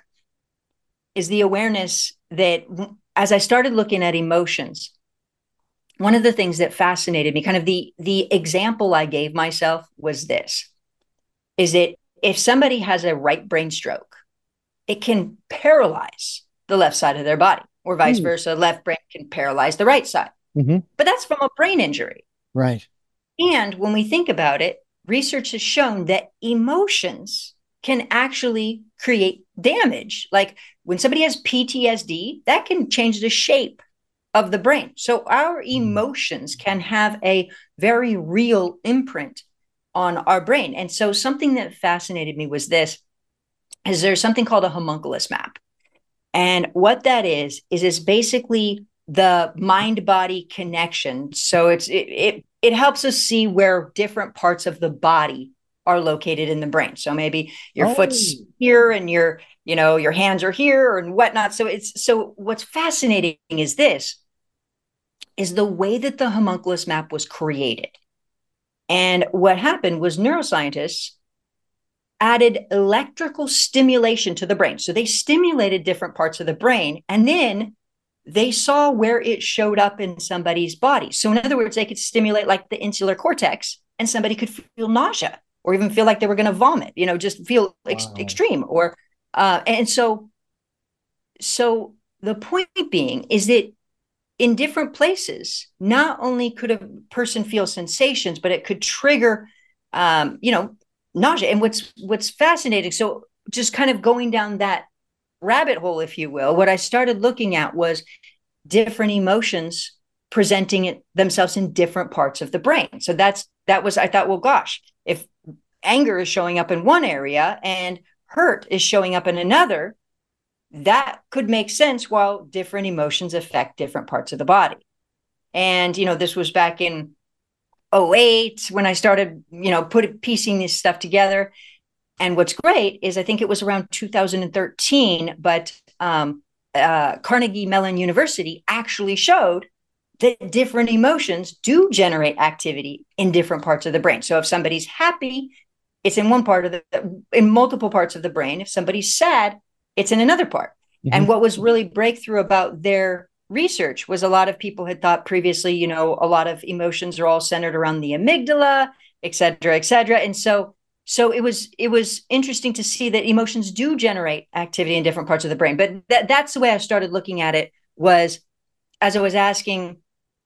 is the awareness that as I started looking at emotions, one of the things that fascinated me, kind of the the example I gave myself was this, is that if somebody has a right brain stroke, it can paralyze the left side of their body, or vice versa. Left brain can paralyze the right side. Mm-hmm. But that's from a brain injury. Right. And when we think about it, research has shown that emotions can actually create damage. Like when somebody has P T S D, that can change the shape of the brain. So our emotions can have a very real imprint on our brain. And so something that fascinated me was this, is there's something called a homunculus map. And what that is, is it's basically the mind-body connection. So it's it, it it helps us see where different parts of the body are located in the brain. So maybe your Oh. foot's here and your, you know, your hands are here and whatnot. So it's so what's fascinating is this, is the way that the homunculus map was created. And what happened was neuroscientists added electrical stimulation to the brain. So they stimulated different parts of the brain, and then they saw where it showed up in somebody's body. So in other words, they could stimulate like the insular cortex and somebody could feel nausea or even feel like they were going to vomit, you know, just feel ex- Wow. extreme or, uh, and so, so the point being is that in different places, not only could a person feel sensations, but it could trigger, um, you know, nausea. And what's, what's fascinating. So just kind of going down that rabbit hole, if you will, what I started looking at was different emotions presenting it themselves in different parts of the brain. So that's, that was, I thought, well, gosh, if anger is showing up in one area and hurt is showing up in another, that could make sense while different emotions affect different parts of the body. And, you know, this was back in oh eight when I started, you know, put piecing this stuff together. And what's great is I think it was around two thousand thirteen, but um, uh, Carnegie Mellon University actually showed that different emotions do generate activity in different parts of the brain. So if somebody's happy, it's in one part of the, in multiple parts of the brain. If somebody's sad, it's in another part. Mm-hmm. And what was really breakthrough about their research was a lot of people had thought previously, you know, a lot of emotions are all centered around the amygdala, et cetera, et cetera. And so, so it was, it was interesting to see that emotions do generate activity in different parts of the brain. But that, that's the way I started looking at it, was as I was asking,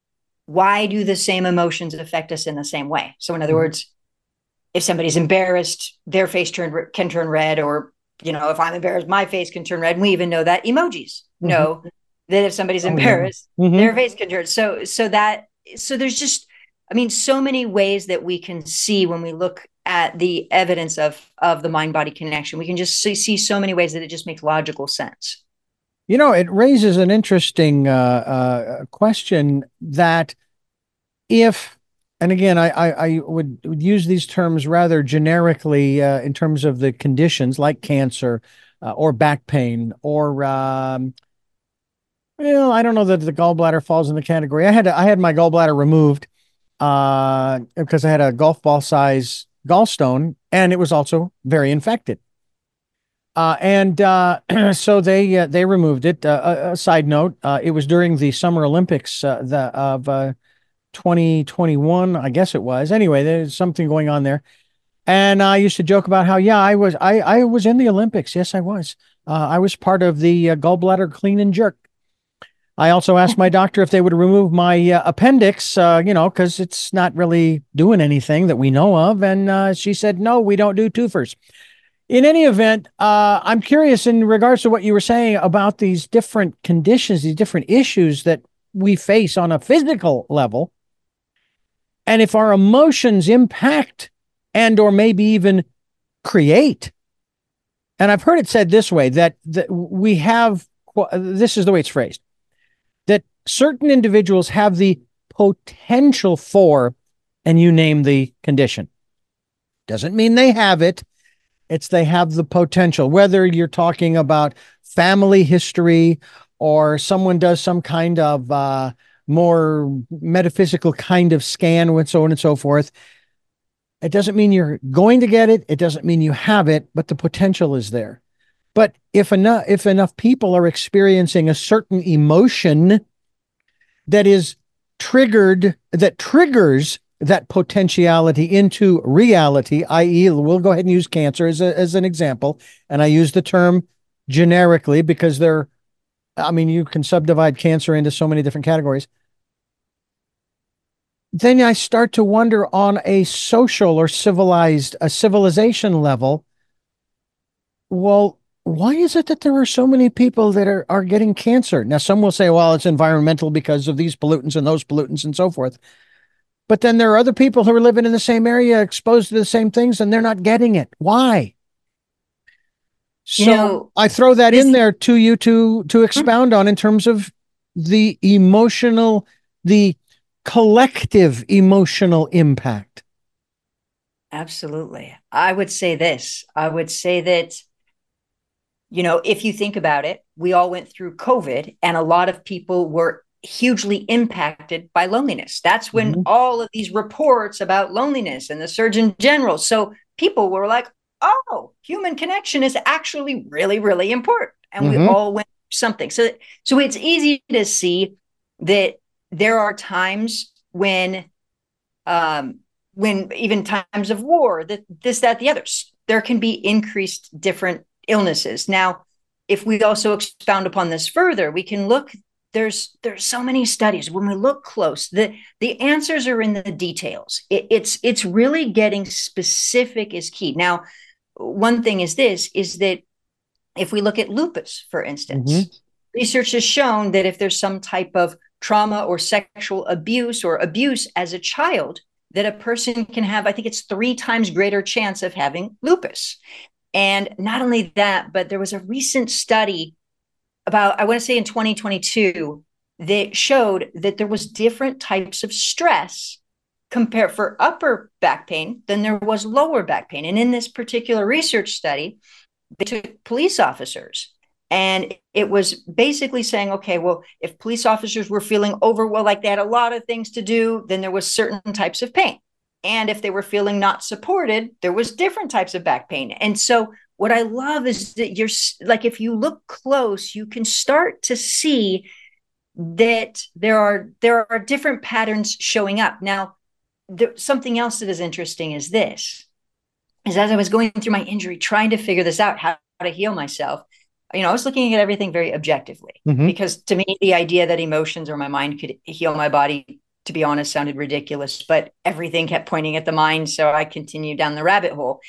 why do the same emotions affect us in the same way? So in other mm-hmm. words, if somebody's embarrassed, their face turn, can turn red, or, you know, if I'm embarrassed, my face can turn red. And we even know that emojis mm-hmm. know that if somebody's embarrassed, oh, yeah. mm-hmm. their face can turn. So, so that, so there's just, I mean, so many ways that we can see when we look at the evidence of, of the mind-body connection. We can just see, see so many ways that it just makes logical sense. You know, it raises an interesting uh, uh, question that if, and again, I, I, I would, would use these terms rather generically uh, in terms of the conditions like cancer uh, or back pain or, um, well, I don't know that the gallbladder falls in the category. I had, I had my gallbladder removed uh, because I had a golf ball size gallstone, and it was also very infected. Uh, and uh, so they uh, they removed it. Uh, a, a side note: uh, it was during the Summer Olympics uh, the, of uh, twenty twenty-one, I guess it was. Anyway, there's something going on there, and I used to joke about how, yeah, I was I I was in the Olympics. Yes, I was. Uh, I was part of the uh, gallbladder clean and jerk. I also asked my doctor if they would remove my uh, appendix, uh, you know, because it's not really doing anything that we know of, and uh, she said, no, we don't do twofers. In any event, uh, I'm curious in regards to what you were saying about these different conditions, these different issues that we face on a physical level, and if our emotions impact and or maybe even create. And I've heard it said this way, that, that we have, this is the way it's phrased, that certain individuals have the potential for, and you name the condition. Doesn't mean they have it. It's they have the potential, whether you're talking about family history or someone does some kind of uh, more metaphysical kind of scan with so on and so forth. It doesn't mean you're going to get it. It doesn't mean you have it, but the potential is there. But if enough, if enough people are experiencing a certain emotion that is triggered, that triggers that potentiality into reality, that is, we'll go ahead and use cancer as, a, as an example. And I use the term generically because they're, I mean, you can subdivide cancer into so many different categories. Then I start to wonder on a social or civilized, a civilization level, well, why is it that there are so many people that are, are getting cancer? Now, some will say, well, it's environmental because of these pollutants and those pollutants and so forth. But then there are other people who are living in the same area, exposed to the same things, and they're not getting it. Why? So you know, I throw that in there to you to, to expound on in terms of the emotional, the collective emotional impact. Absolutely. I would say this. I would say that, you know, if you think about it, we all went through COVID and a lot of people were hugely impacted by loneliness. That's when mm-hmm. all of these reports about loneliness and the Surgeon General. So people were like, oh, human connection is actually really, really important. And mm-hmm. we all went through something. So, so it's easy to see that there are times when, um, when even times of war, that this, that, the others, there can be increased different illnesses. Now, if we also expound upon this further, we can look, there's, there's so many studies. When we look close, the, the answers are in the details. It, it's, it's really getting specific is key. Now, one thing is this, is that if we look at lupus, for instance, mm-hmm. research has shown that if there's some type of trauma or sexual abuse or abuse as a child, that a person can have, I think it's three times greater chance of having lupus. And not only that, but there was a recent study about, I want to say in twenty twenty-two, that showed that there was different types of stress compared for upper back pain than there was lower back pain. And in this particular research study, they took police officers, and it was basically saying, okay, well, if police officers were feeling overwhelmed, like they had a lot of things to do, then there was certain types of pain. And if they were feeling not supported, there was different types of back pain. And so what I love is that you're like, if you look close, you can start to see that there are, there are different patterns showing up. Now, there, something else that is interesting is this, is as I was going through my injury, trying to figure this out, how to heal myself, you know, I was looking at everything very objectively, mm-hmm. because to me, the idea that emotions or my mind could heal my body, to be honest, sounded ridiculous, but everything kept pointing at the mind. So I continued down the rabbit hole,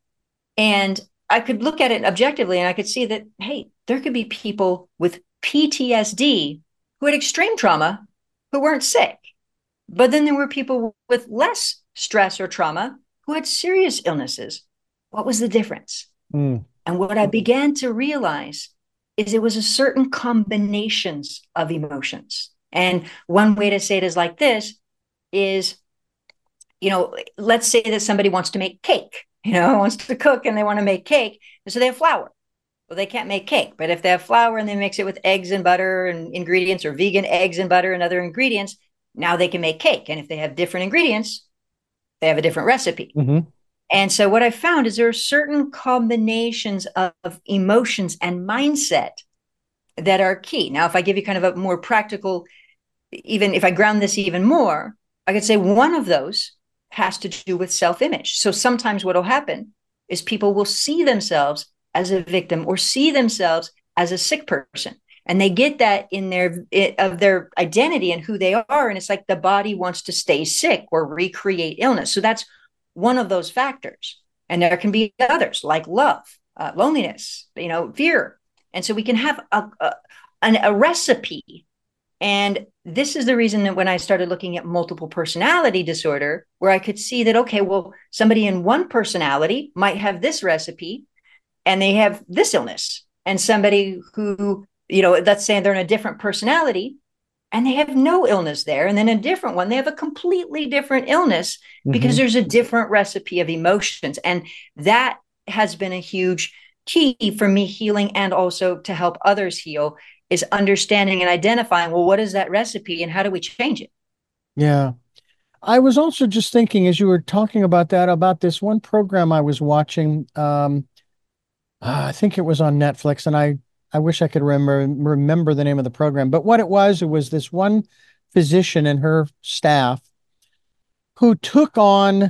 and I could look at it objectively and I could see that, hey, there could be people with P T S D who had extreme trauma who weren't sick. But then there were people with less stress or trauma who had serious illnesses. What was the difference? Mm. And what I began to realize is it was a certain combinations of emotions. And one way to say it is like this is, you know, let's say that somebody wants to make cake, you know, wants to cook and they want to make cake. And so they have flour. Well, they can't make cake, but if they have flour and they mix it with eggs and butter and ingredients, or vegan eggs and butter and other ingredients, now they can make cake. And if they have different ingredients, they have a different recipe. Mm-hmm. And so what I found is there are certain combinations of, of emotions and mindset that are key. Now, if I give you kind of a more practical, even if I ground this even more, I could say one of those has to do with self-image. So sometimes what will happen is people will see themselves as a victim or see themselves as a sick person. And they get that in their, it, of their identity and who they are. And it's like the body wants to stay sick or recreate illness. So that's one of those factors. And there can be others like love, uh, loneliness, you know, fear. And so we can have a, a, an, a recipe. And this is the reason that when I started looking at multiple personality disorder, where I could see that, okay, well, somebody in one personality might have this recipe and they have this illness. And somebody who, you know, let's say they're in a different personality and they have no illness there. And then a different one, they have a completely different illness because mm-hmm. there's a different recipe of emotions. And that has been a huge key for me healing and also to help others heal, is understanding and identifying, well, what is that recipe and how do we change it? Yeah. I was also just thinking as you were talking about that, about this one program I was watching. Um, uh, I think it was on Netflix, and I, I wish I could remember, remember the name of the program. But what it was, it was this one physician and her staff who took on,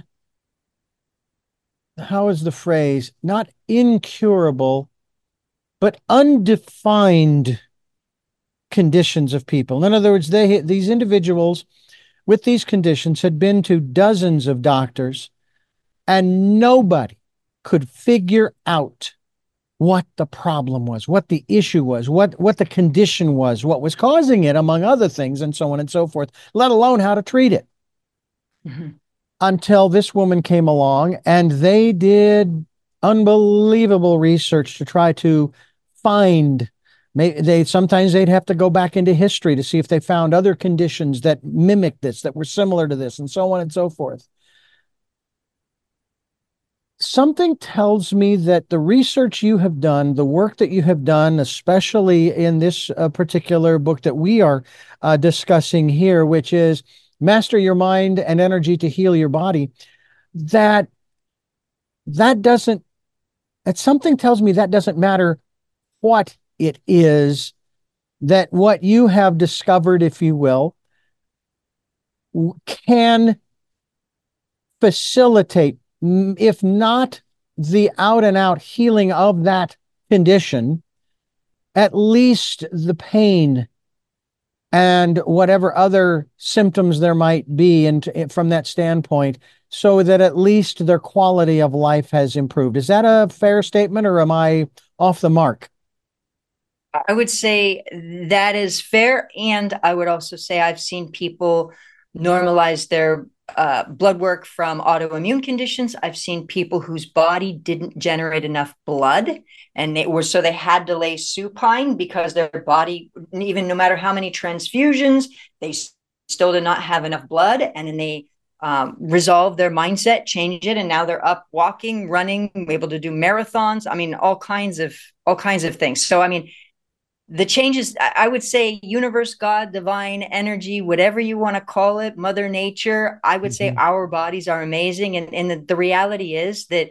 how is the phrase, not incurable, but undefined conditions of people. In other words, they these individuals with these conditions had been to dozens of doctors, and nobody could figure out what the problem was, what the issue was, what, what the condition was, what was causing it, among other things, and so on and so forth, let alone how to treat it. Mm-hmm. Until this woman came along, and they did unbelievable research to try to find. They sometimes they'd have to go back into history to see if they found other conditions that mimicked this, that were similar to this, and so on and so forth. Something tells me that the research you have done, the work that you have done, especially in this uh, particular book that we are uh, discussing here, which is Master Your Mind and Energy to Heal Your Body, that that doesn't, that something tells me that doesn't matter what it is, that what you have discovered, if you will, can facilitate, if not the out and out healing of that condition, at least the pain and whatever other symptoms there might be, and from that standpoint, so that at least their quality of life has improved. Is that a fair statement, or am I off the mark? I would say that is fair. And I would also say I've seen people normalize their uh, blood work from autoimmune conditions. I've seen people whose body didn't generate enough blood, and they were, so they had to lay supine because their body, even no matter how many transfusions, they still did not have enough blood. And then they um, resolve their mindset, change it, and now they're up walking, running, able to do marathons. I mean, all kinds of, all kinds of things. So, I mean, the changes, I would say, universe, God, divine energy, whatever you want to call it, Mother Nature, I would mm-hmm. say our bodies are amazing. And, and the, the reality is that,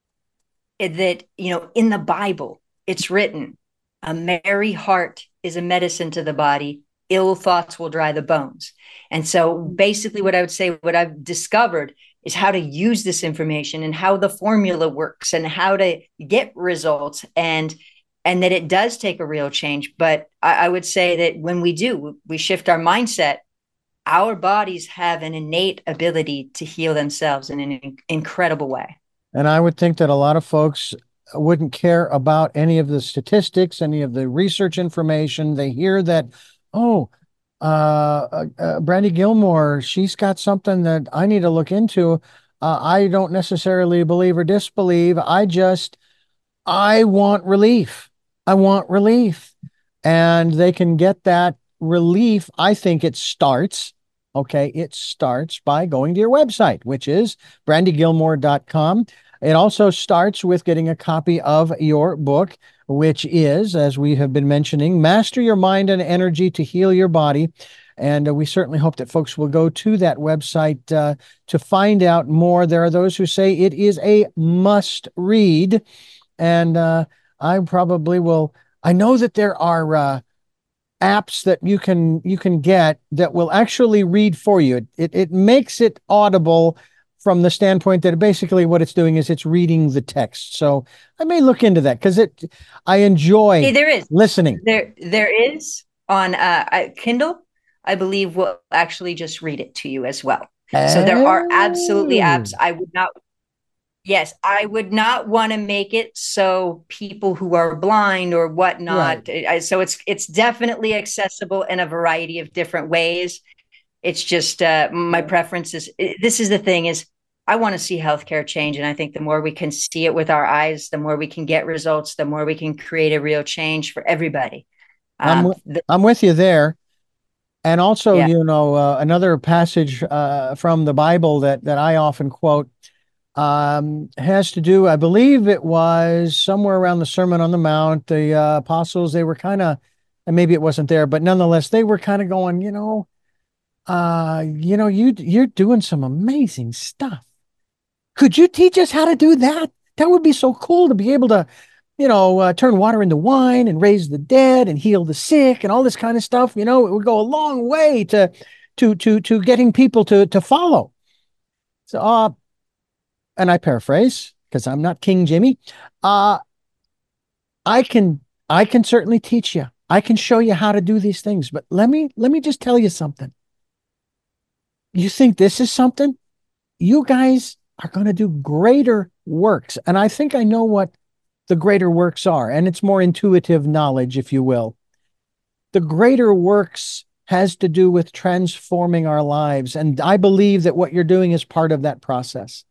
that, you know, in the Bible, it's written, a merry heart is a medicine to the body. Ill thoughts will dry the bones. And so basically what I would say, what I've discovered is how to use this information and how the formula works and how to get results, and and that it does take a real change. But I, I would say that when we do, we shift our mindset, our bodies have an innate ability to heal themselves in an incredible way. And I would think that a lot of folks wouldn't care about any of the statistics, any of the research information. They hear that, oh, uh, uh, Brandy Gilmore, she's got something that I need to look into. Uh, I don't necessarily believe or disbelieve. I just, I want relief. I want relief. And they can get that relief. I think it starts, okay, it starts by going to your website, which is brandy gilmore dot com. It also starts with getting a copy of your book, which is, as we have been mentioning, Master Your Mind and Energy to Heal Your Body. And uh, we certainly hope that folks will go to that website uh, to find out more. There are those who say it is a must read. And uh, I probably will. I know that there are uh, apps that you can you can get that will actually read for you. It, it, it makes it audible from the standpoint that basically what it's doing is it's reading the text. So I may look into that because it. I enjoy hey, there is. listening. There there is on uh, Kindle. I believe will actually just read it to you as well. Oh. So there are absolutely apps. I would not. Yes, I would not want to make it so people who are blind or Right. whatnot. I- So it's it's definitely accessible in a variety of different ways. It's just uh, my Yeah. preference is this is the thing is I want to see healthcare change, and I think the more we can see it with our eyes, the more we can get results, the more we can create a real change for everybody. I'm Um, w- the, I'm with you there. And also, yeah, you know, uh, another passage uh, from the Bible that that I often quote um, has to do, I believe it was somewhere around the Sermon on the Mount. The uh, apostles, they were kind of, and maybe it wasn't there, but nonetheless, they were kind of going, you know, uh, you know, you you're doing some amazing stuff. Could you teach us how to do that? That would be so cool to be able to, you know, uh, turn water into wine and raise the dead and heal the sick and all this kind of stuff. You know, it would go a long way to to to to getting people to to follow. So, uh, and I paraphrase because I'm not King Jimmy. Uh, I can I can certainly teach you. I can show you how to do these things, but let me let me just tell you something. You think this is something? You guys are going to do greater works. And I think I know what the greater works are, and it's more intuitive knowledge, if you will. The greater works has to do with transforming our lives. And I believe that what you're doing is part of that process.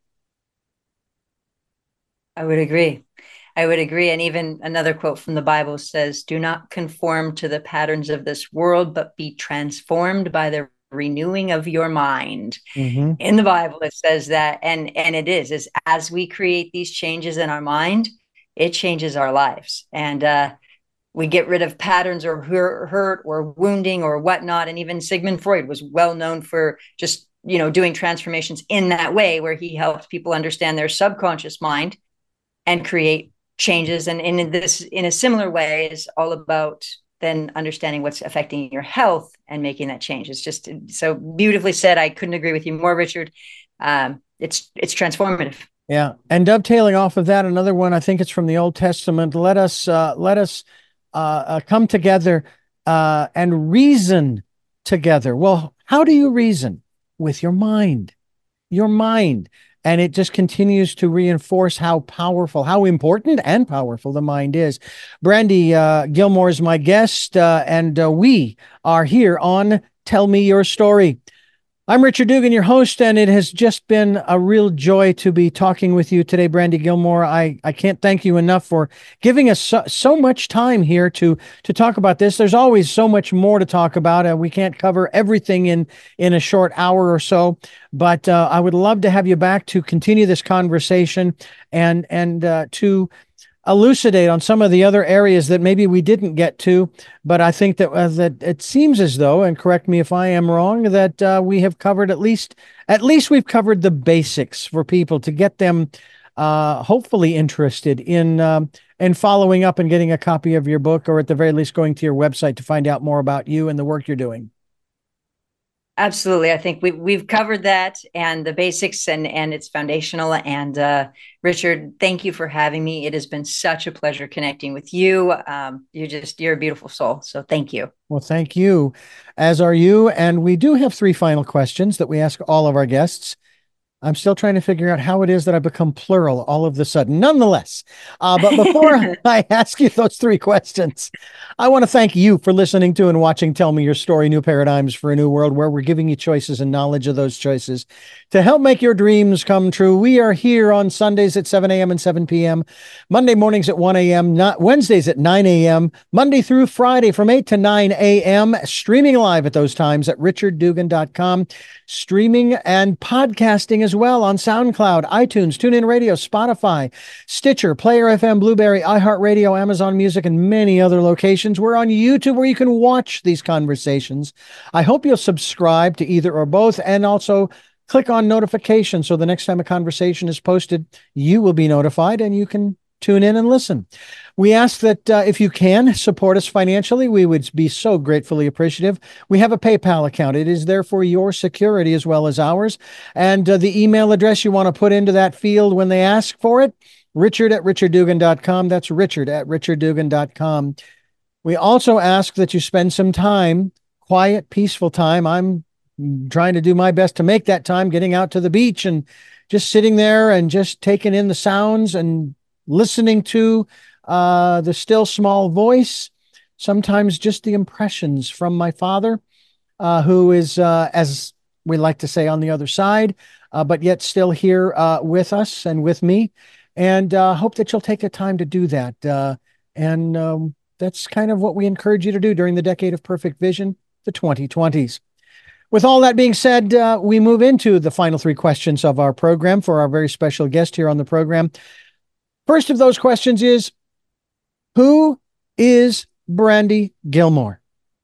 I would agree. I would agree. And even another quote from the Bible says, "Do not conform to the patterns of this world, but be transformed by the renewing of your mind." Mm-hmm. In the Bible, it says that, and and it is is as we create these changes in our mind, it changes our lives, and uh, we get rid of patterns or hurt, hurt or wounding or whatnot. And even Sigmund Freud was well known for just you know doing transformations in that way, where he helped people understand their subconscious mind and create changes. And in this, in a similar way, is all about then understanding what's affecting your health and making that change. It's just so beautifully said. I couldn't agree with you more, Richard. Um, it's it's transformative. Yeah. And dovetailing off of that, another one, I think it's from the Old Testament. Let us uh, let us uh, uh, come together uh, and reason together. Well, how do you reason? With your mind. Your mind. And it just continues to reinforce how powerful, how important and powerful the mind is. Brandy uh, Gilmore is my guest, uh, and uh, we are here on Tell Me Your Story. I'm Richard Dugan, your host, and it has just been a real joy to be talking with you today, Brandy Gilmore. I, I can't thank you enough for giving us so, so much time here to to talk about this. There's always so much more to talk about, and we can't cover everything in in a short hour or so. But uh, I would love to have you back to continue this conversation and and uh, to elucidate on some of the other areas that maybe we didn't get to, but I think that uh, that it seems as though, and correct me if I am wrong, that uh, we have covered at least at least we've covered the basics for people to get them uh, hopefully interested in um, in following up and getting a copy of your book, or at the very least going to your website to find out more about you and the work you're doing. Absolutely. I think we, we've covered that and the basics, and, and it's foundational. And uh, Richard, thank you for having me. It has been such a pleasure connecting with you. Um, you're just, you're a beautiful soul. So thank you. Well, thank you, as are you. And we do have three final questions that we ask all of our guests. I'm still trying to figure out how it is that I become plural all of the sudden. Nonetheless, uh, but before I ask you those three questions, I want to thank you for listening to and watching Tell Me Your Story, New Paradigms for a New World, where we're giving you choices and knowledge of those choices to help make your dreams come true. We are here on Sundays at seven a.m. and seven p.m., Monday mornings at one a.m., not Wednesdays at nine a.m., Monday through Friday from eight to nine a.m., streaming live at those times at richard dugan dot com, streaming and podcasting as well on SoundCloud, iTunes, TuneIn Radio, Spotify, Stitcher, Player F M, Blueberry, iHeartRadio, Amazon Music, and many other locations. We're on YouTube where you can watch these conversations. I hope you'll subscribe to either or both, and also click on notifications so the next time a conversation is posted, you will be notified and you can tune in and listen. We ask that uh, if you can support us financially, we would be so gratefully appreciative. We have a PayPal account. It is there for your security as well as ours. And uh, the email address you want to put into that field when they ask for it, richard at richard dugan dot com. That's richard at richard dugan dot com. We also ask that you spend some time, quiet, peaceful time. I'm trying to do my best to make that time, getting out to the beach and just sitting there and just taking in the sounds and listening to uh, the still small voice, sometimes just the impressions from my father, uh, who is, uh, as we like to say, on the other side, uh, but yet still here uh, with us and with me. And uh, hope that you'll take the time to do that. Uh, and um, that's kind of what we encourage you to do during the Decade of Perfect Vision, the twenty twenties. With all that being said, uh, we move into the final three questions of our program for our very special guest here on the program. First of those questions is, who is Brandy Gilmore?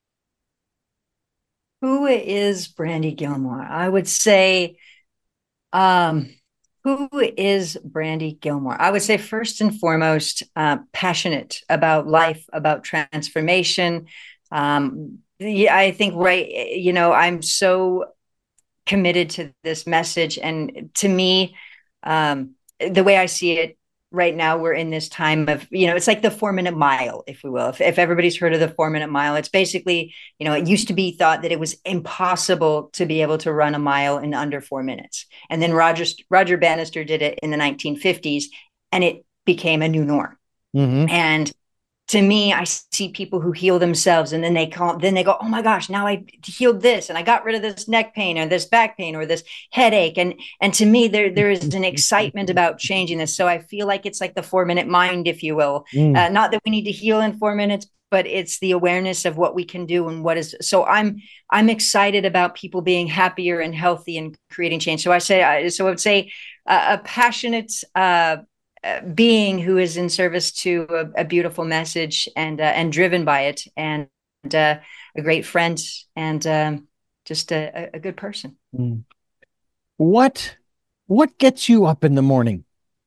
Who is Brandy Gilmore? I would say, um, who is Brandy Gilmore? I would say first and foremost, uh, passionate about life, about transformation. Um, yeah, I think, right, you know, I'm so committed to this message. And to me, um, the way I see it right now, we're in this time of, you know, it's like the four minute mile, if we will. If, if everybody's heard of the four minute mile, it's basically, you know, it used to be thought that it was impossible to be able to run a mile in under four minutes. And then Roger, Roger Bannister did it in the nineteen fifties, and it became a new norm. Mm-hmm. And to me, I see people who heal themselves, and then they call, then they go, oh my gosh, now I healed this, and I got rid of this neck pain or this back pain or this headache. And, and to me, there, there is an excitement about changing this. So I feel like it's like the four minute mind, if you will. Mm. Uh, not that we need to heal in four minutes, but it's the awareness of what we can do and what is. So I'm, I'm excited about people being happier and healthy and creating change. So I say, so I would say uh, a passionate, uh, being who is in service to a, a beautiful message and uh, and driven by it, and uh, a great friend, and um, just a, a good person. Mm. What what gets you up in the morning?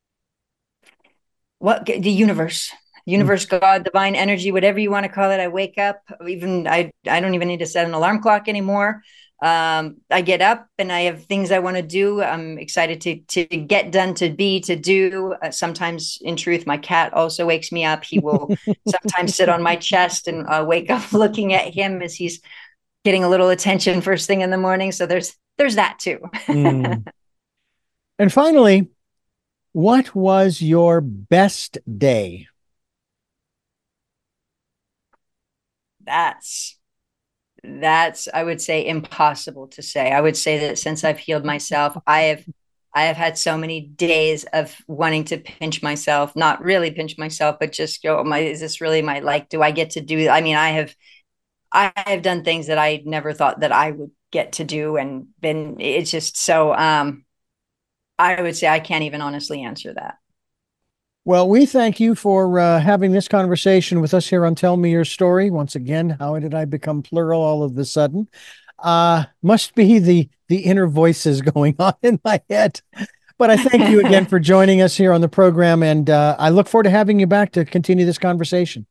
What the universe, universe, mm. God, divine energy, whatever you want to call it. I wake up. Even I I don't even need to set an alarm clock anymore. Um, I get up and I have things I want to do. I'm excited to to get done, to be, to do. Uh, sometimes, in truth, my cat also wakes me up. He will sometimes sit on my chest, and I'll wake up looking at him as he's getting a little attention first thing in the morning. So there's there's that too. mm. And finally, what was your best day? That's That's, I would say, impossible to say. I would say that since I've healed myself, I have, I have had so many days of wanting to pinch myself, not really pinch myself, but just go, my, is this really my, like, do I get to do? I mean, I have, I have done things that I never thought that I would get to do. And been, it's just so, um, I would say I can't even honestly answer that. Well, we thank you for uh, having this conversation with us here on Tell Me Your Story. Once again, how did I become plural all of a sudden? Uh, must be the the inner voices going on in my head. But I thank you again for joining us here on the program, and uh, I look forward to having you back to continue this conversation.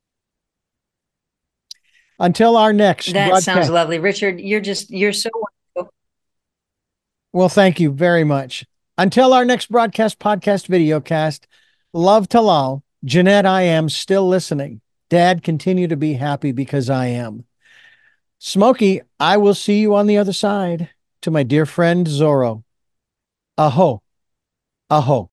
Until our next That broadcast. Sounds lovely. Richard, you're just, you're so wonderful. Well, thank you very much. Until our next broadcast, podcast, video cast, love Talal. Jeanette, I am still listening. Dad, continue to be happy because I am. Smokey, I will see you on the other side. To my dear friend Zorro. Aho. Aho.